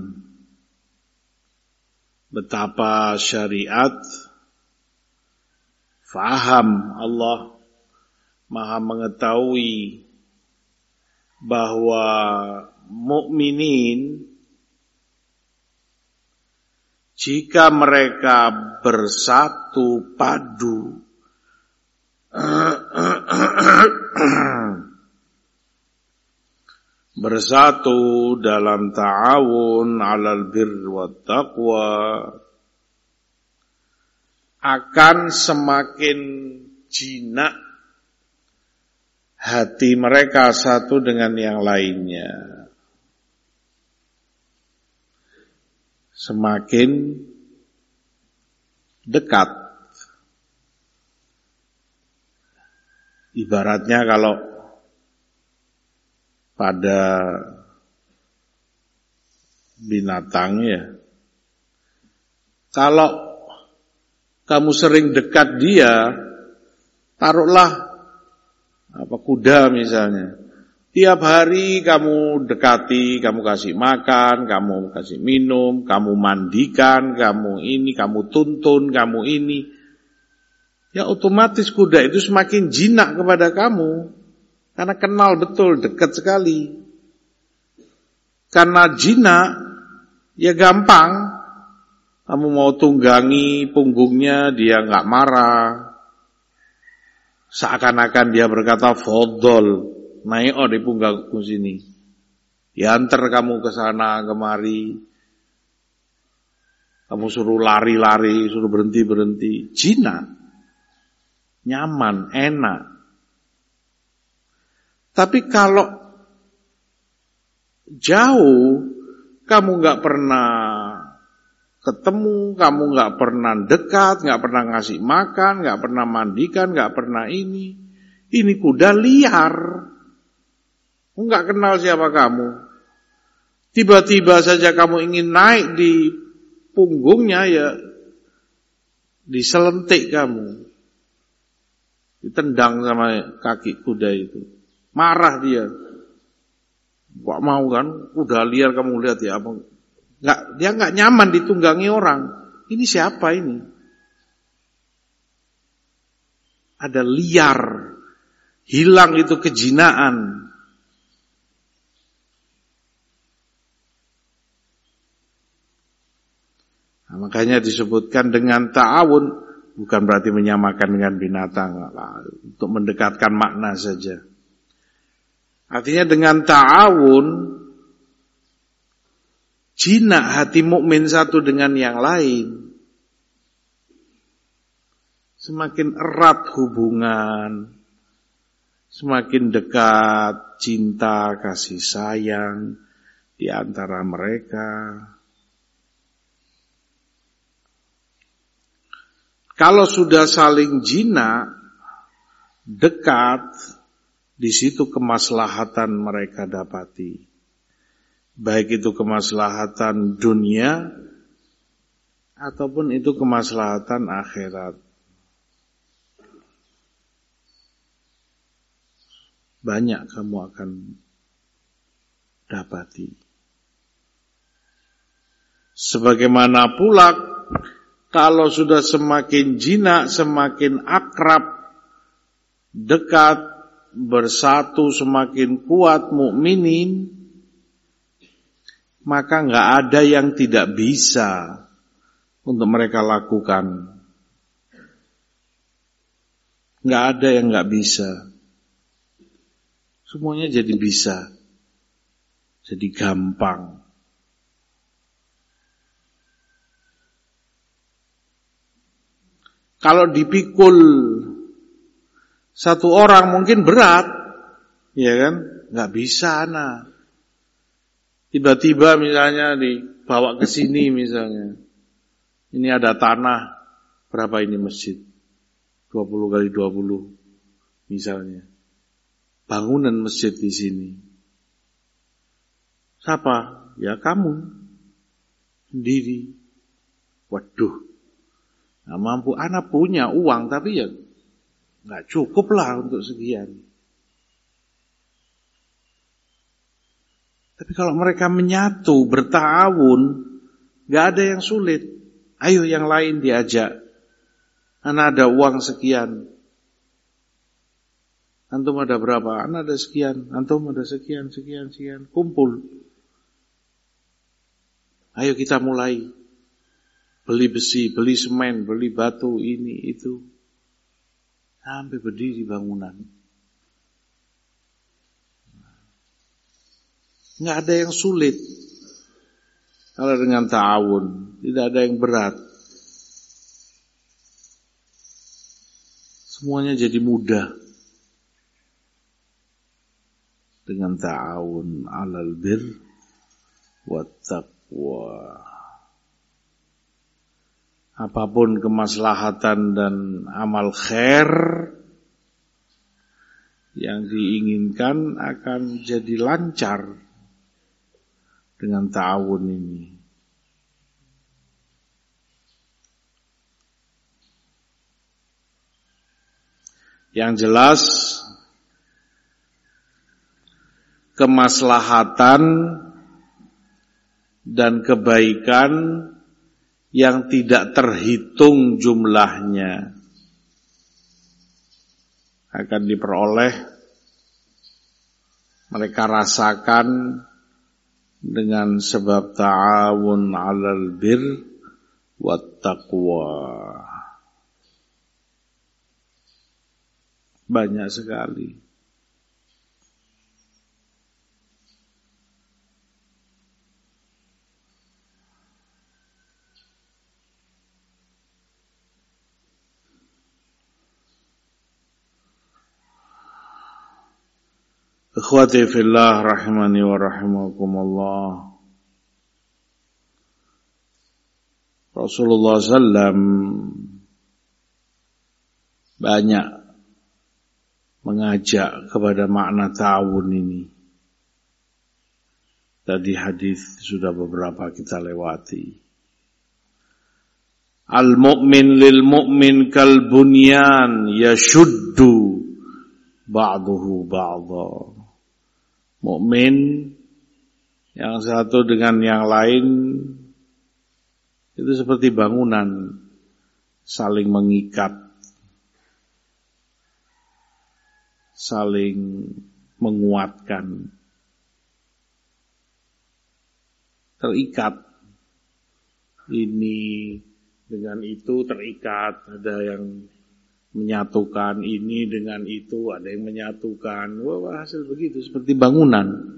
betapa syariat, faham Allah Maha mengetahui bahwa mukminin jika mereka bersatu padu bersatu dalam ta'awun 'alal birri wat taqwa, akan semakin jinak hati mereka satu dengan yang lainnya. Semakin dekat. Ibaratnya kalau pada binatang ya, kalau kamu sering dekat dia, taruhlah kuda misalnya, tiap hari kamu dekati, kamu kasih makan, kamu kasih minum, kamu mandikan, kamu ini, kamu tuntun, kamu ini, ya otomatis kuda itu semakin jinak kepada kamu. Karena kenal betul, dekat sekali. Karena jinak, ya gampang. Kamu mau tunggangi punggungnya, dia nggak marah. Seakan-akan dia berkata, fodol, naik di punggungku sini. Diantar kamu ke sana kemari. Kamu suruh lari-lari, suruh berhenti-berhenti. Jinak, nyaman, enak. Tapi kalau jauh, kamu nggak pernah ketemu, kamu nggak pernah dekat, nggak pernah ngasih makan, nggak pernah mandikan, nggak pernah ini. Ini kuda liar, nggak kenal siapa kamu. Tiba-tiba saja kamu ingin naik di punggungnya, ya diselentik kamu, ditendang sama kaki kuda itu. Marah dia. Kok mau kan? Kuda liar kamu lihat ya apa? Dia nggak nyaman ditunggangi orang. Ini siapa ini? Ada liar, hilang itu kejinaan. Nah, makanya disebutkan dengan ta'awun, bukan berarti menyamakan dengan binatang, untuk mendekatkan makna saja. Artinya dengan ta'awun, jinak hati mukmin satu dengan yang lain. Semakin erat hubungan, semakin dekat cinta, kasih sayang di antara mereka. Kalau sudah saling jinak, dekat, di situ kemaslahatan mereka dapati. Baik itu kemaslahatan dunia ataupun itu kemaslahatan akhirat. Banyak kamu akan dapati. Sebagaimana pula kalau sudah semakin jinak, semakin akrab, dekat, bersatu, semakin kuat mukminin, maka enggak ada yang tidak bisa untuk mereka lakukan. Enggak ada yang enggak bisa. Semuanya jadi bisa. Jadi gampang. Kalau dipikul satu orang mungkin berat, ya kan? Nggak bisa, nah. Tiba-tiba misalnya dibawa ke sini misalnya. Ini ada tanah, berapa ini masjid? 20 kali 20 misalnya. Bangunan masjid di sini. Siapa? Ya kamu sendiri. Waduh, nggak mampu. Anak punya uang tapi ya nggak cukup lah untuk sekian. Tapi kalau mereka menyatu, bertawun, nggak ada yang sulit. Ayo yang lain diajak. Anak ada uang sekian. Antum ada berapa? Anak ada sekian. Antum ada sekian. Kumpul. Ayo kita mulai. Beli besi, beli semen, beli batu, ini, itu. Sampai berdiri bangunan. Nggak ada yang sulit. Kalau dengan ta'awun, tidak ada yang berat. Semuanya jadi mudah. Dengan ta'awun 'alal birr wat taqwa. Apapun kemaslahatan dan amal khair yang diinginkan akan jadi lancar dengan ta'awun ini. Yang jelas kemaslahatan dan kebaikan yang tidak terhitung jumlahnya akan diperoleh, mereka rasakan dengan sebab ta'awun 'alal bir wat taqwa. Banyak sekali. Ikhwati fillah rahimani wa rahimakumullah. Rasulullah SAW banyak mengajak kepada makna ta'awun ini. Tadi hadis sudah beberapa kita lewati. Al-mu'min lil mu'min kal bunyan yashuddu ba'duhu ba'dha. Mukmin yang satu dengan yang lain itu seperti bangunan, saling mengikat, saling menguatkan, terikat. Ini dengan itu terikat, ada yang menyatukan ini dengan itu, ada yang menyatukan. Wah, hasil begitu seperti bangunan.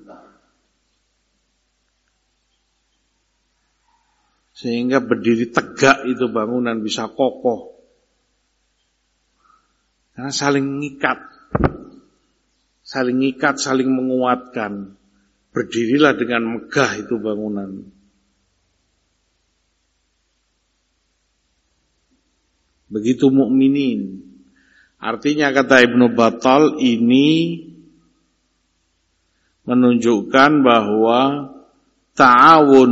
Sehingga berdiri tegak itu bangunan bisa kokoh. Karena saling mengikat. Saling mengikat, saling menguatkan. Berdirilah dengan megah itu bangunan. Begitu mukminin. Artinya kata Ibnu Battal ini menunjukkan bahwa ta'awun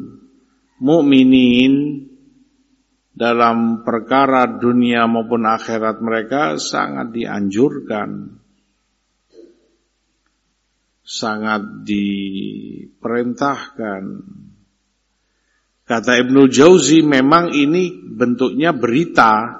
mukminin dalam perkara dunia maupun akhirat mereka sangat dianjurkan, sangat diperintahkan. Kata Ibnu Jauzi memang ini bentuknya berita.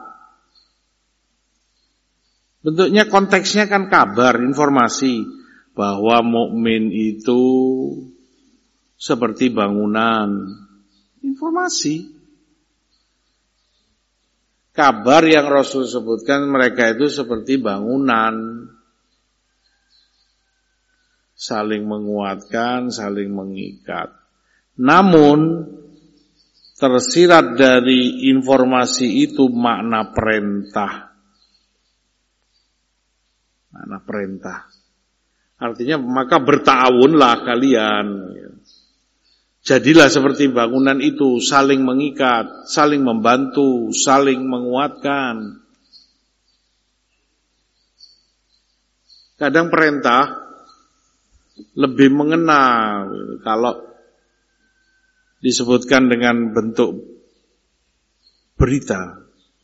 Bentuknya konteksnya kan kabar, informasi bahwa mukmin itu seperti bangunan. Informasi. Kabar yang Rasul sebutkan mereka itu seperti bangunan. Saling menguatkan, saling mengikat. Namun tersirat dari informasi itu makna perintah. Makna perintah. Artinya maka berta'awunlah kalian. Jadilah seperti bangunan itu, saling mengikat, saling membantu, saling menguatkan. Kadang perintah lebih mengena kalau disebutkan dengan bentuk berita.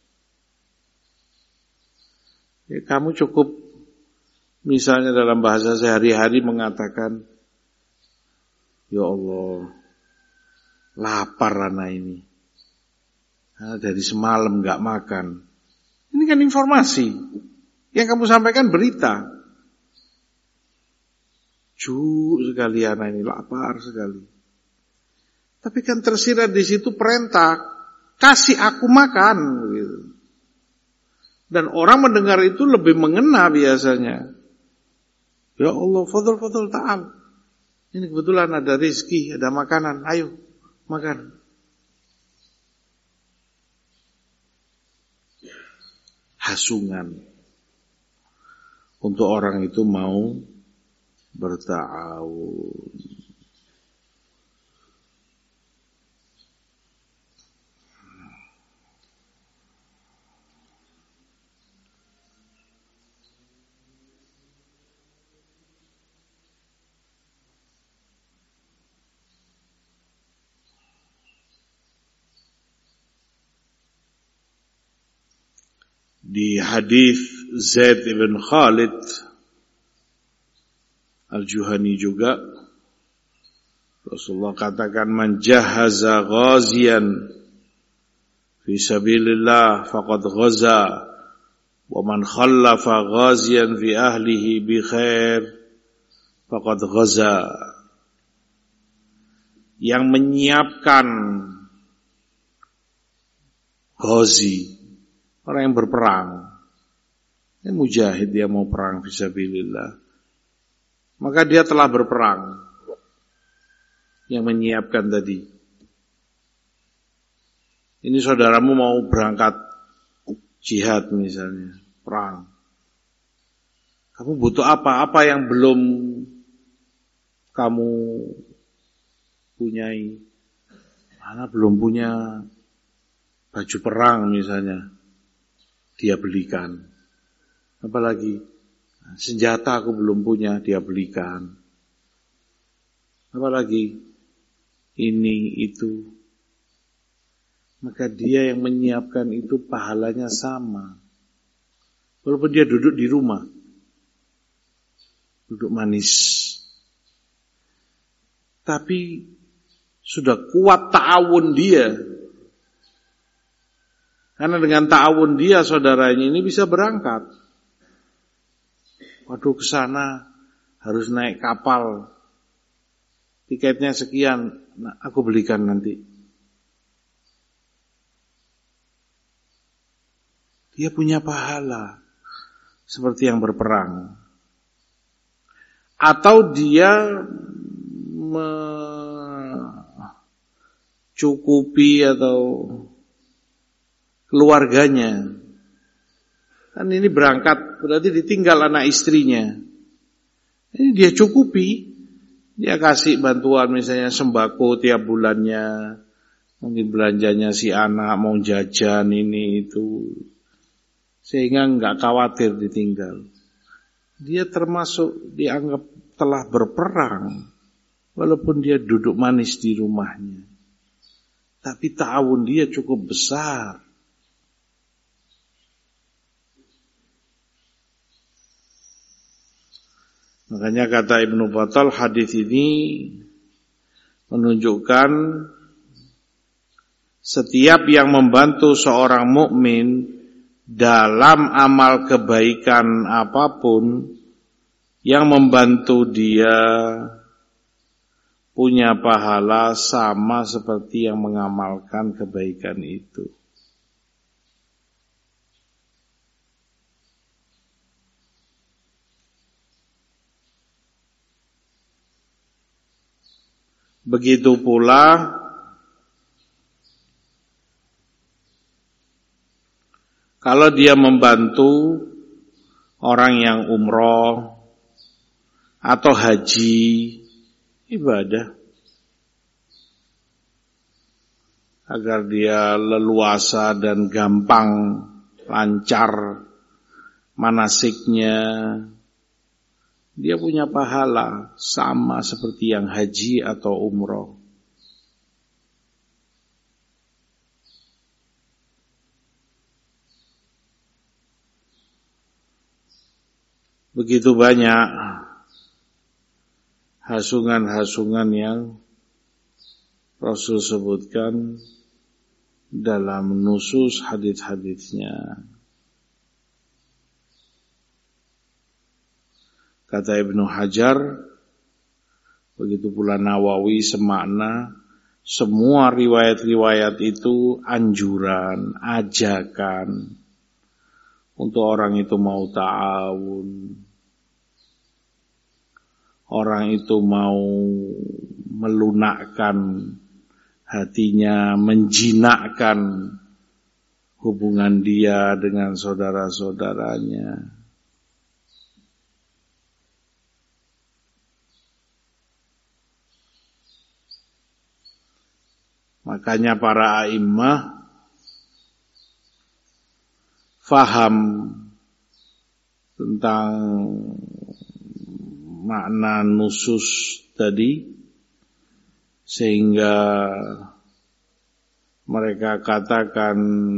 Ya, kamu cukup misalnya dalam bahasa sehari-hari mengatakan, ya Allah, lapar anak ini. Dari semalam gak makan. Ini kan informasi. Yang kamu sampaikan berita. Sekali anak ini, lapar sekali. Tapi kan tersirat di situ perintah, kasih aku makan. Gitu. Dan orang mendengar itu lebih mengena biasanya. Ya Allah, fadl ta'al. Ini kebetulan ada rezeki, ada makanan, ayo makan. Hasungan untuk orang itu mau berta'awun. Di hadis Zaid ibn Khalid Al-Juhani juga Rasulullah katakan, man jahaza ghaziyan fi sabilillah faqad ghaza wa man khallafa ghaziyan fi ahlihi bi khair faqad ghaza. yang menyiapkan ghazi, orang yang berperang. Ini mujahid, dia mau perang fisabilillah. Maka dia telah berperang. Yang menyiapkan tadi. Ini saudaramu mau berangkat jihad misalnya, perang. Kamu butuh apa? Apa yang belum kamu punyai? Mana belum punya baju perang misalnya, dia belikan. Apalagi senjata aku belum punya, dia belikan. Apalagi ini itu. Maka dia yang menyiapkan itu pahalanya sama. Walaupun dia duduk di rumah, duduk manis. Tapi sudah kuat ta'awun dia. Karena dengan ta'awun dia, saudaranya ini bisa berangkat. Waduh, ke sana harus naik kapal. Tiketnya sekian, nah, aku belikan nanti. Dia punya pahala seperti yang berperang. Atau dia mencukupi atau keluarganya. Kan ini berangkat berarti ditinggal anak istrinya. Ini dia cukupi. Dia kasih bantuan misalnya sembako tiap bulannya. Mungkin belanjanya si anak mau jajan ini itu. Sehingga enggak khawatir ditinggal. Dia termasuk dianggap telah berperang. Walaupun dia duduk manis di rumahnya. Tapi ta'awun dia cukup besar. Makanya kata Ibnu Battal, hadis ini menunjukkan setiap yang membantu seorang mukmin dalam amal kebaikan apapun, yang membantu dia punya pahala sama seperti yang mengamalkan kebaikan itu. Begitu pula kalau dia membantu orang yang umroh atau haji, ibadah, agar dia leluasa dan gampang, lancar manasiknya, dia punya pahala sama seperti yang haji atau umroh. Begitu banyak hasungan-hasungan yang Rasul sebutkan dalam nusus hadits-haditsnya. Kata Ibnu Hajar, begitu pula Nawawi semakna, semua riwayat-riwayat itu anjuran, ajakan untuk orang itu mau ta'awun. Orang itu mau melunakkan hatinya, menjinakkan hubungan dia dengan saudara-saudaranya. Makanya para a'immah faham tentang makna nusus tadi, sehingga mereka katakan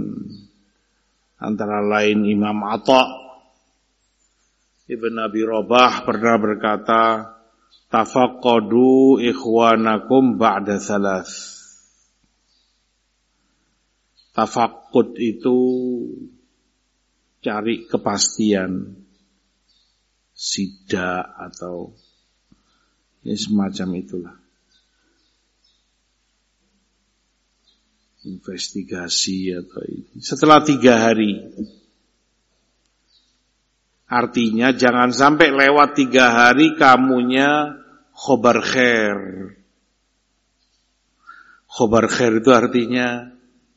antara lain Imam Atha Ibn Abi Rabah pernah berkata, tafaqqadu ikhwanakum ba'da thalath. Tafaqqud itu cari kepastian, sidak atau ya semacam itulah. investigasi atau ini. Setelah 3 hari. Artinya jangan sampai lewat 3 hari kamunya khobar khair. Khobar khair itu artinya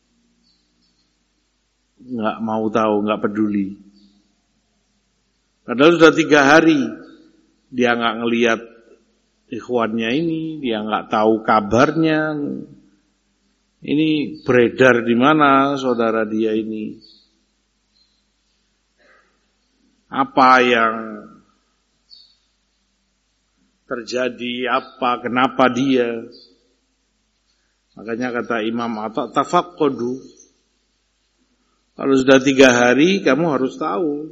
nggak mau tahu, nggak peduli. Padahal sudah 3 hari dia nggak ngelihat ikhwannya ini, dia nggak tahu kabarnya. Ini beredar di mana saudara dia ini? Apa yang terjadi? Kenapa dia? Makanya kata Imam Atha, tafaqqadu. Kalau sudah 3 hari, kamu harus tahu.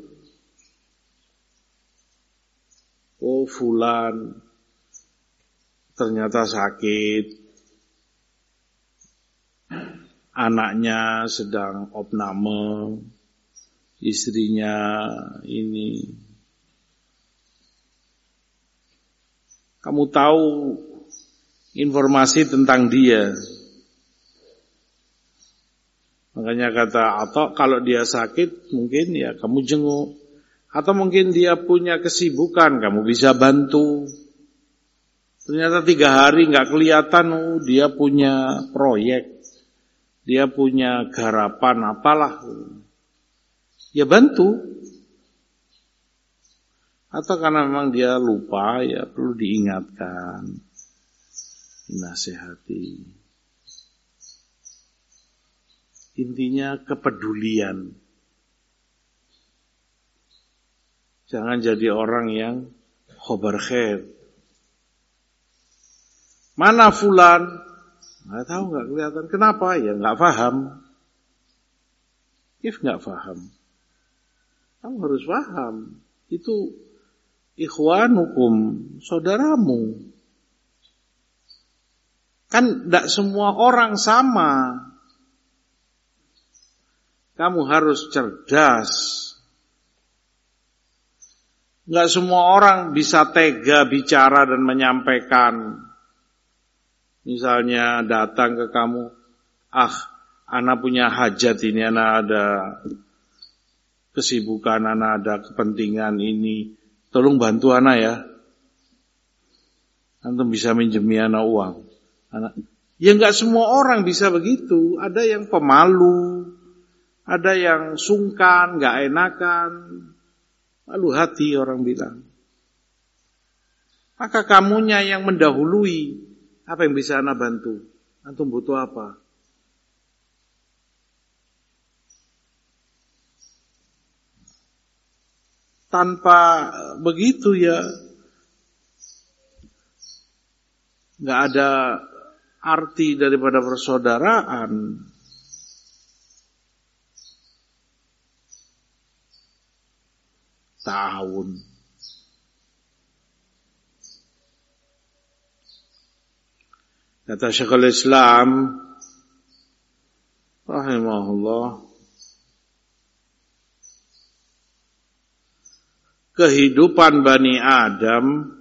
Oh, fulan ternyata sakit. Anaknya sedang opname. Istrinya ini. Kamu tahu informasi tentang dia. Makanya kata atau kalau dia sakit mungkin ya kamu jenguk. Atau mungkin dia punya kesibukan, kamu bisa bantu. Ternyata 3 hari gak kelihatan, dia punya proyek. Dia punya garapan apalah. Ya bantu. Atau karena memang dia lupa, ya perlu diingatkan, dinasehati. Intinya kepedulian. Jangan jadi orang yang khobar khair. Mana fulan? Nggak tahu, nggak kelihatan. Kenapa? Ya nggak paham. Nggak paham. Kamu harus paham. Itu ikhwanukum, saudaramu. Kan tidak semua orang sama. Kamu harus cerdas. Tidak semua orang bisa tega bicara dan menyampaikan. Misalnya datang ke kamu, anak punya hajat ini, anak ada kesibukan, anak ada kepentingan ini, tolong bantu anak ya. Antum bisa minjemi anak uang. Ya enggak semua orang bisa begitu. Ada yang pemalu, ada yang sungkan, enggak enakan, malu hati orang bilang. Maka kamunya yang mendahului. Apa yang bisa anak bantu? Antum butuh apa? Tanpa begitu ya nggak ada arti daripada persaudaraan. Tahun. Kata Syekhul Islam rahimahullah, kehidupan Bani Adam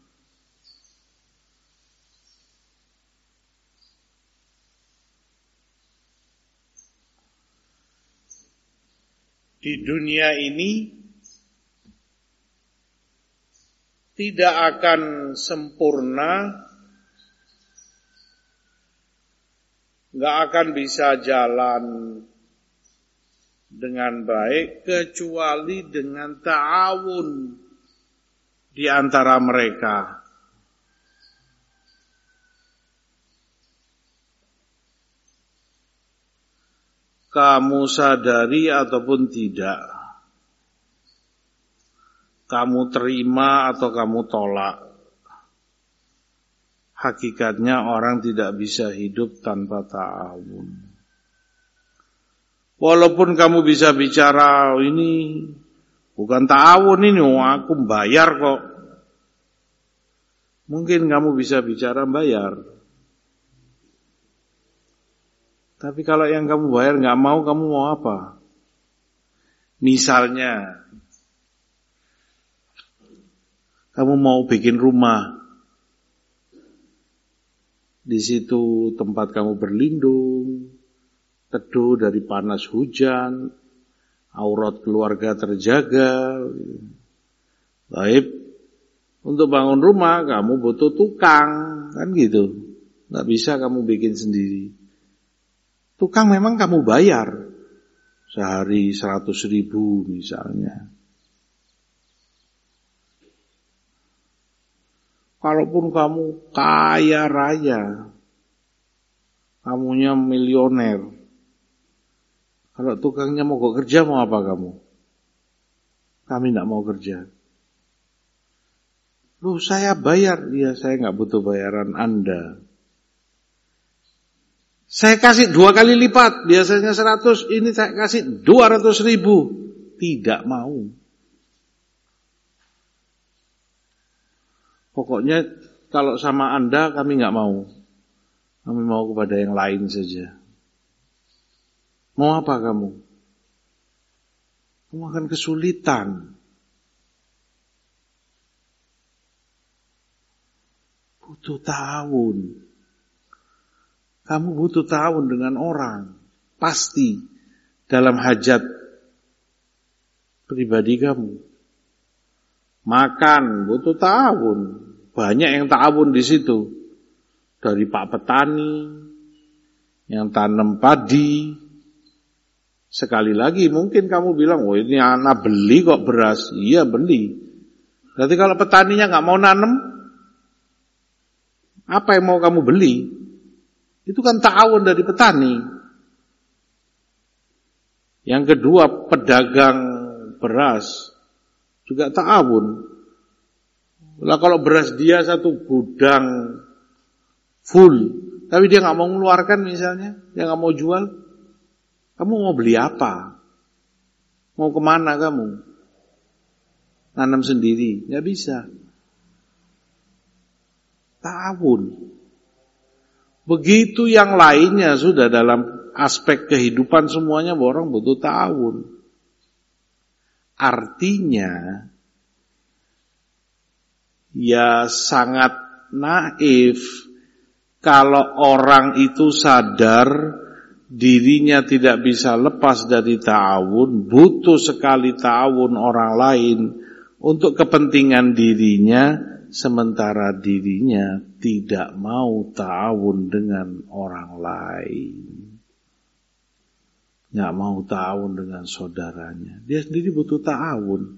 di dunia ini tidak akan sempurna, nggak akan bisa jalan dengan baik kecuali dengan ta'awun di antara mereka. Kamu sadari ataupun tidak, kamu terima atau kamu tolak, hakikatnya orang tidak bisa hidup tanpa ta'awun. Walaupun kamu bisa bicara, ini bukan ta'awun ini, aku bayar kok. Mungkin kamu bisa bicara bayar. Tapi kalau yang kamu bayar nggak mau, kamu mau apa? Misalnya, kamu mau bikin rumah. Di situ tempat kamu berlindung, teduh dari panas hujan, aurat keluarga terjaga. Baik, untuk bangun rumah kamu butuh tukang, kan gitu. Nggak bisa kamu bikin sendiri. Tukang memang kamu bayar. Sehari 100.000 misalnya. Kalaupun kamu kaya raya, kamunya milioner, kalau tukangnya mau kerja mau apa kamu? Kami tidak mau kerja. Loh saya bayar, ya saya nggak butuh bayaran Anda. Saya kasih 2 kali lipat, biasanya 100, ini saya kasih 200.000. Tidak mau. Pokoknya kalau sama Anda kami nggak mau. Kami mau kepada yang lain saja. Mau apa kamu? Kamu akan kesulitan. Butuh tahun. Kamu butuh tahun dengan orang. Pasti dalam hajat pribadi kamu. Makan butuh tahun. Banyak yang ta'awun di situ. Dari Pak Petani, yang tanam padi. Sekali lagi mungkin kamu bilang, oh ini anak beli kok beras. Iya beli. Berarti kalau petaninya gak mau nanam, apa yang mau kamu beli? Itu kan ta'awun dari petani. Yang kedua, pedagang beras juga ta'awun. Lah kalau beras dia satu gudang full, tapi dia nggak mau mengeluarkan misalnya, dia nggak mau jual, kamu mau beli apa? Mau kemana kamu? Nanam sendiri, nggak bisa. Ta'awun. Begitu yang lainnya sudah dalam aspek kehidupan semuanya orang butuh ta'awun. Artinya ya sangat naif kalau orang itu sadar dirinya tidak bisa lepas dari ta'awun, butuh sekali ta'awun orang lain untuk kepentingan dirinya, sementara dirinya tidak mau ta'awun dengan orang lain. Nggak mau ta'awun dengan saudaranya. Dia sendiri butuh ta'awun.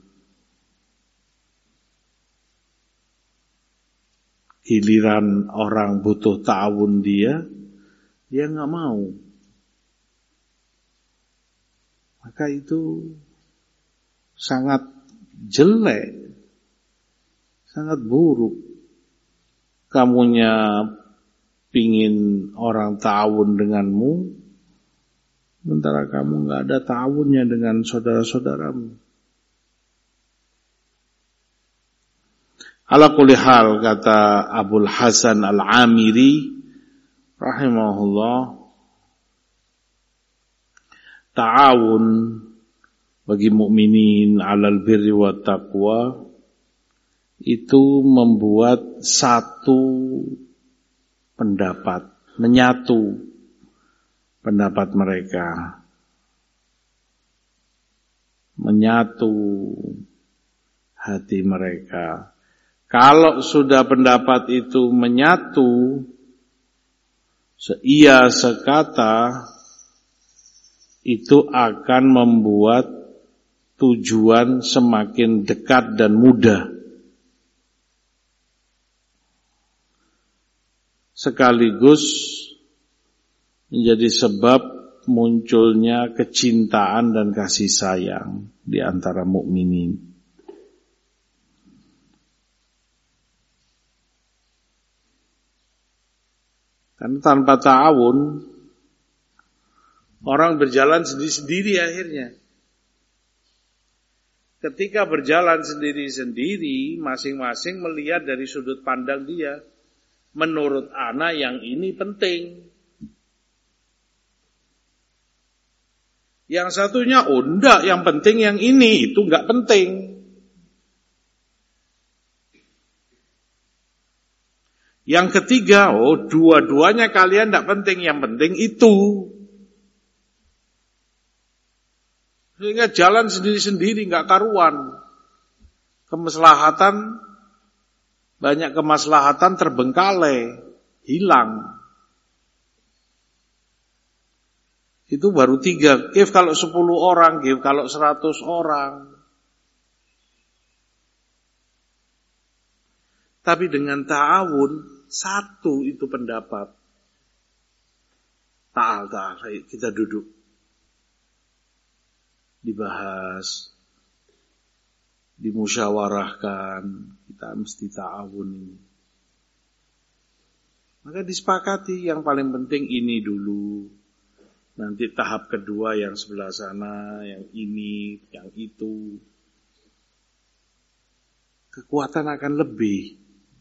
Giliran orang butuh ta'awun dia nggak mau. Maka itu sangat jelek, sangat buruk. Kamunya pingin orang ta'awun denganmu, sementara kamu nggak ada ta'awunnya dengan saudara-saudaramu. Ala kulli hal, kata Abul Hasan Al-Amiri rahimahullah, ta'awun bagi mukminin alal birri wa taqwa itu membuat satu pendapat, menyatu pendapat mereka, menyatu hati mereka. Kalau sudah pendapat itu menyatu, seia sekata, itu akan membuat tujuan semakin dekat dan mudah. Sekaligus menjadi sebab munculnya kecintaan dan kasih sayang di antara mukminin. Karena tanpa ta'awun, orang berjalan sendiri-sendiri akhirnya. Ketika berjalan sendiri-sendiri, masing-masing melihat dari sudut pandang dia. Menurut ana yang ini penting. Yang satunya, oh enggak, yang penting yang ini, itu enggak penting. Yang ketiga, oh dua-duanya kalian enggak penting, yang penting itu. Sehingga jalan sendiri-sendiri, nggak karuan. Banyak kemaslahatan terbengkalai, hilang. Itu baru 3. Kif kalau 10 orang, kif kalau 100 orang. Tapi dengan ta'awun, 1 itu pendapat. Ta'al, kita duduk. Dibahas, dimusyawarahkan, kita mesti ta'awun ini. Maka disepakati yang paling penting ini dulu. Nanti tahap kedua yang sebelah sana, yang ini, yang itu. Kekuatan akan lebih.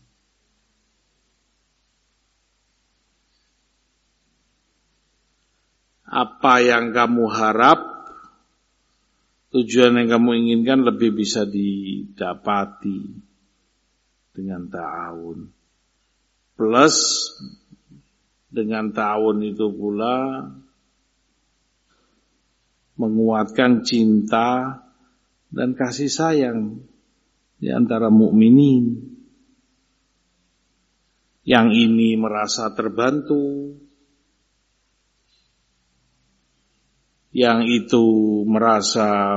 Apa yang kamu harap, tujuan yang kamu inginkan lebih bisa didapati dengan ta'awun. Plus dengan ta'awun itu pula menguatkan cinta dan kasih sayang di antara mukminin. Yang ini merasa terbantu, yang itu merasa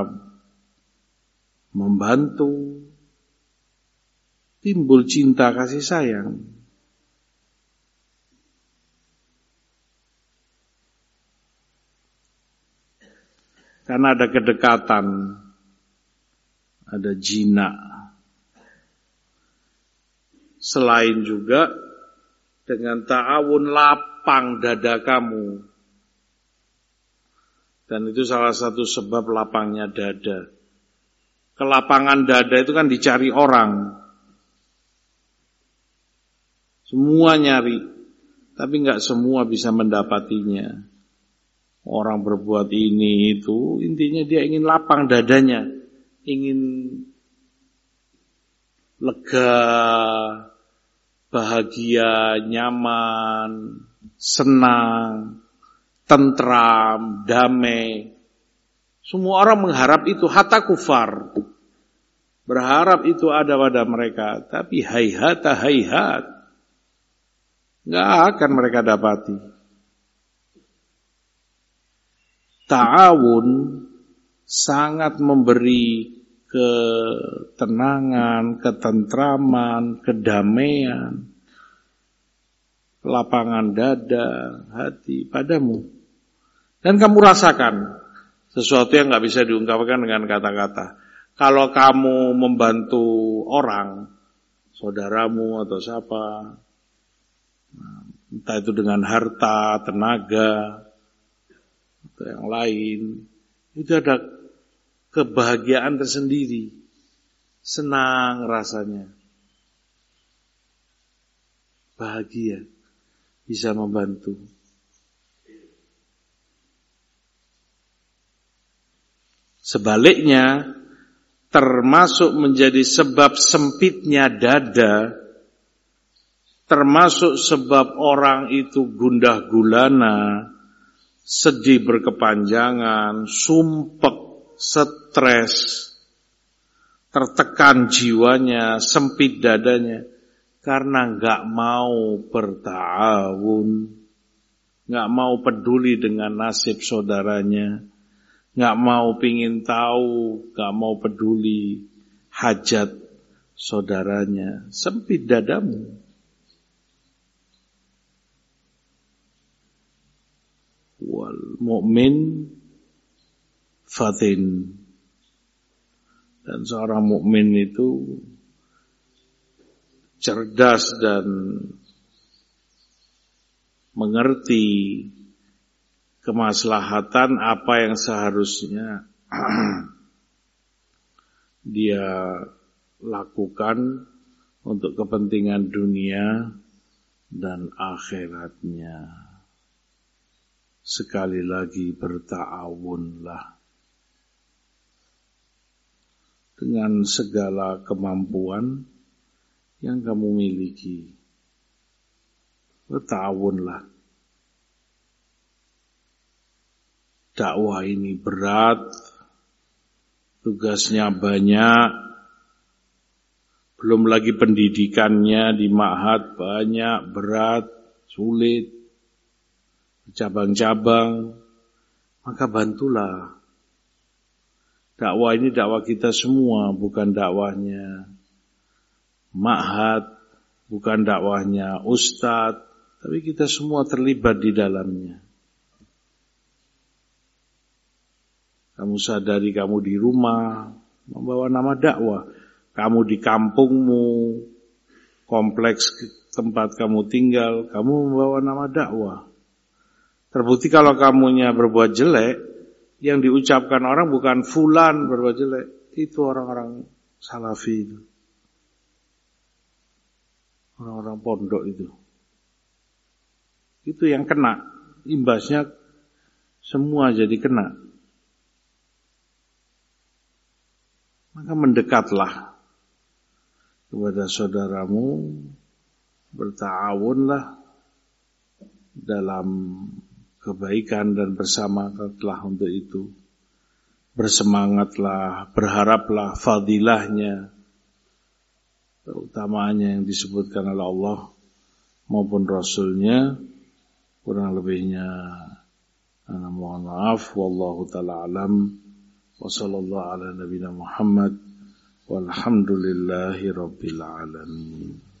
membantu, timbul cinta kasih sayang. Karena ada kedekatan, ada jinak. Selain juga dengan ta'awun lapang dada kamu. Dan itu salah satu sebab lapangnya dada. Kelapangan dada itu kan dicari orang. Semua nyari, tapi enggak semua bisa mendapatinya. Orang berbuat ini itu, intinya dia ingin lapang dadanya. Ingin lega, bahagia, nyaman, senang, tentram, damai. Semua orang mengharap itu, hatta kufar. Berharap itu ada pada mereka. Tapi hayhat. Nggak akan mereka dapati. Ta'awun sangat memberi ketenangan, ketentraman, kedamaian, lapangan dada, hati padamu. Dan kamu rasakan sesuatu yang nggak bisa diungkapkan dengan kata-kata. Kalau kamu membantu orang, saudaramu atau siapa, entah itu dengan harta, tenaga, atau yang lain, itu ada kebahagiaan tersendiri, senang rasanya, bahagia, bisa membantu. Sebaliknya, termasuk menjadi sebab sempitnya dada, termasuk sebab orang itu gundah gulana, sedih berkepanjangan, sumpek, stres, tertekan jiwanya, sempit dadanya, karena nggak mau berta'awun, nggak mau peduli dengan nasib saudaranya, nggak mau pingin tahu, nggak mau peduli hajat saudaranya, sempit dadamu. Wal mu'min fatin, dan seorang mukmin itu cerdas dan mengerti kemaslahatan apa yang seharusnya dia lakukan untuk kepentingan dunia dan akhiratnya. Sekali lagi berta'awunlah dengan segala kemampuan yang kamu miliki. Berta'awunlah. Dakwah ini berat, tugasnya banyak, belum lagi pendidikannya di ma'had banyak, berat, sulit, cabang-cabang, maka bantulah. Dakwah ini dakwah kita semua, bukan dakwahnya ma'had, bukan dakwahnya ustadz, tapi kita semua terlibat di dalamnya. Kamu sadari kamu di rumah, membawa nama dakwah. Kamu di kampungmu, kompleks tempat kamu tinggal, kamu membawa nama dakwah. Terbukti kalau kamunya berbuat jelek, yang diucapkan orang bukan fulan berbuat jelek, itu orang-orang salafi itu. Orang-orang pondok itu. Itu yang kena, imbasnya semua jadi kena. Maka mendekatlah kepada saudaramu, berta'awunlah dalam kebaikan dan bersemangatlah untuk itu. Bersemangatlah, berharaplah fadilahnya, keutamaannya yang disebutkan oleh Allah maupun Rasulnya. Kurang lebihnya ana mohon maaf. Wallahu ta'ala alam. Wa sallallahu ala nabiyina Muhammad walhamdulillahi rabbil alamin.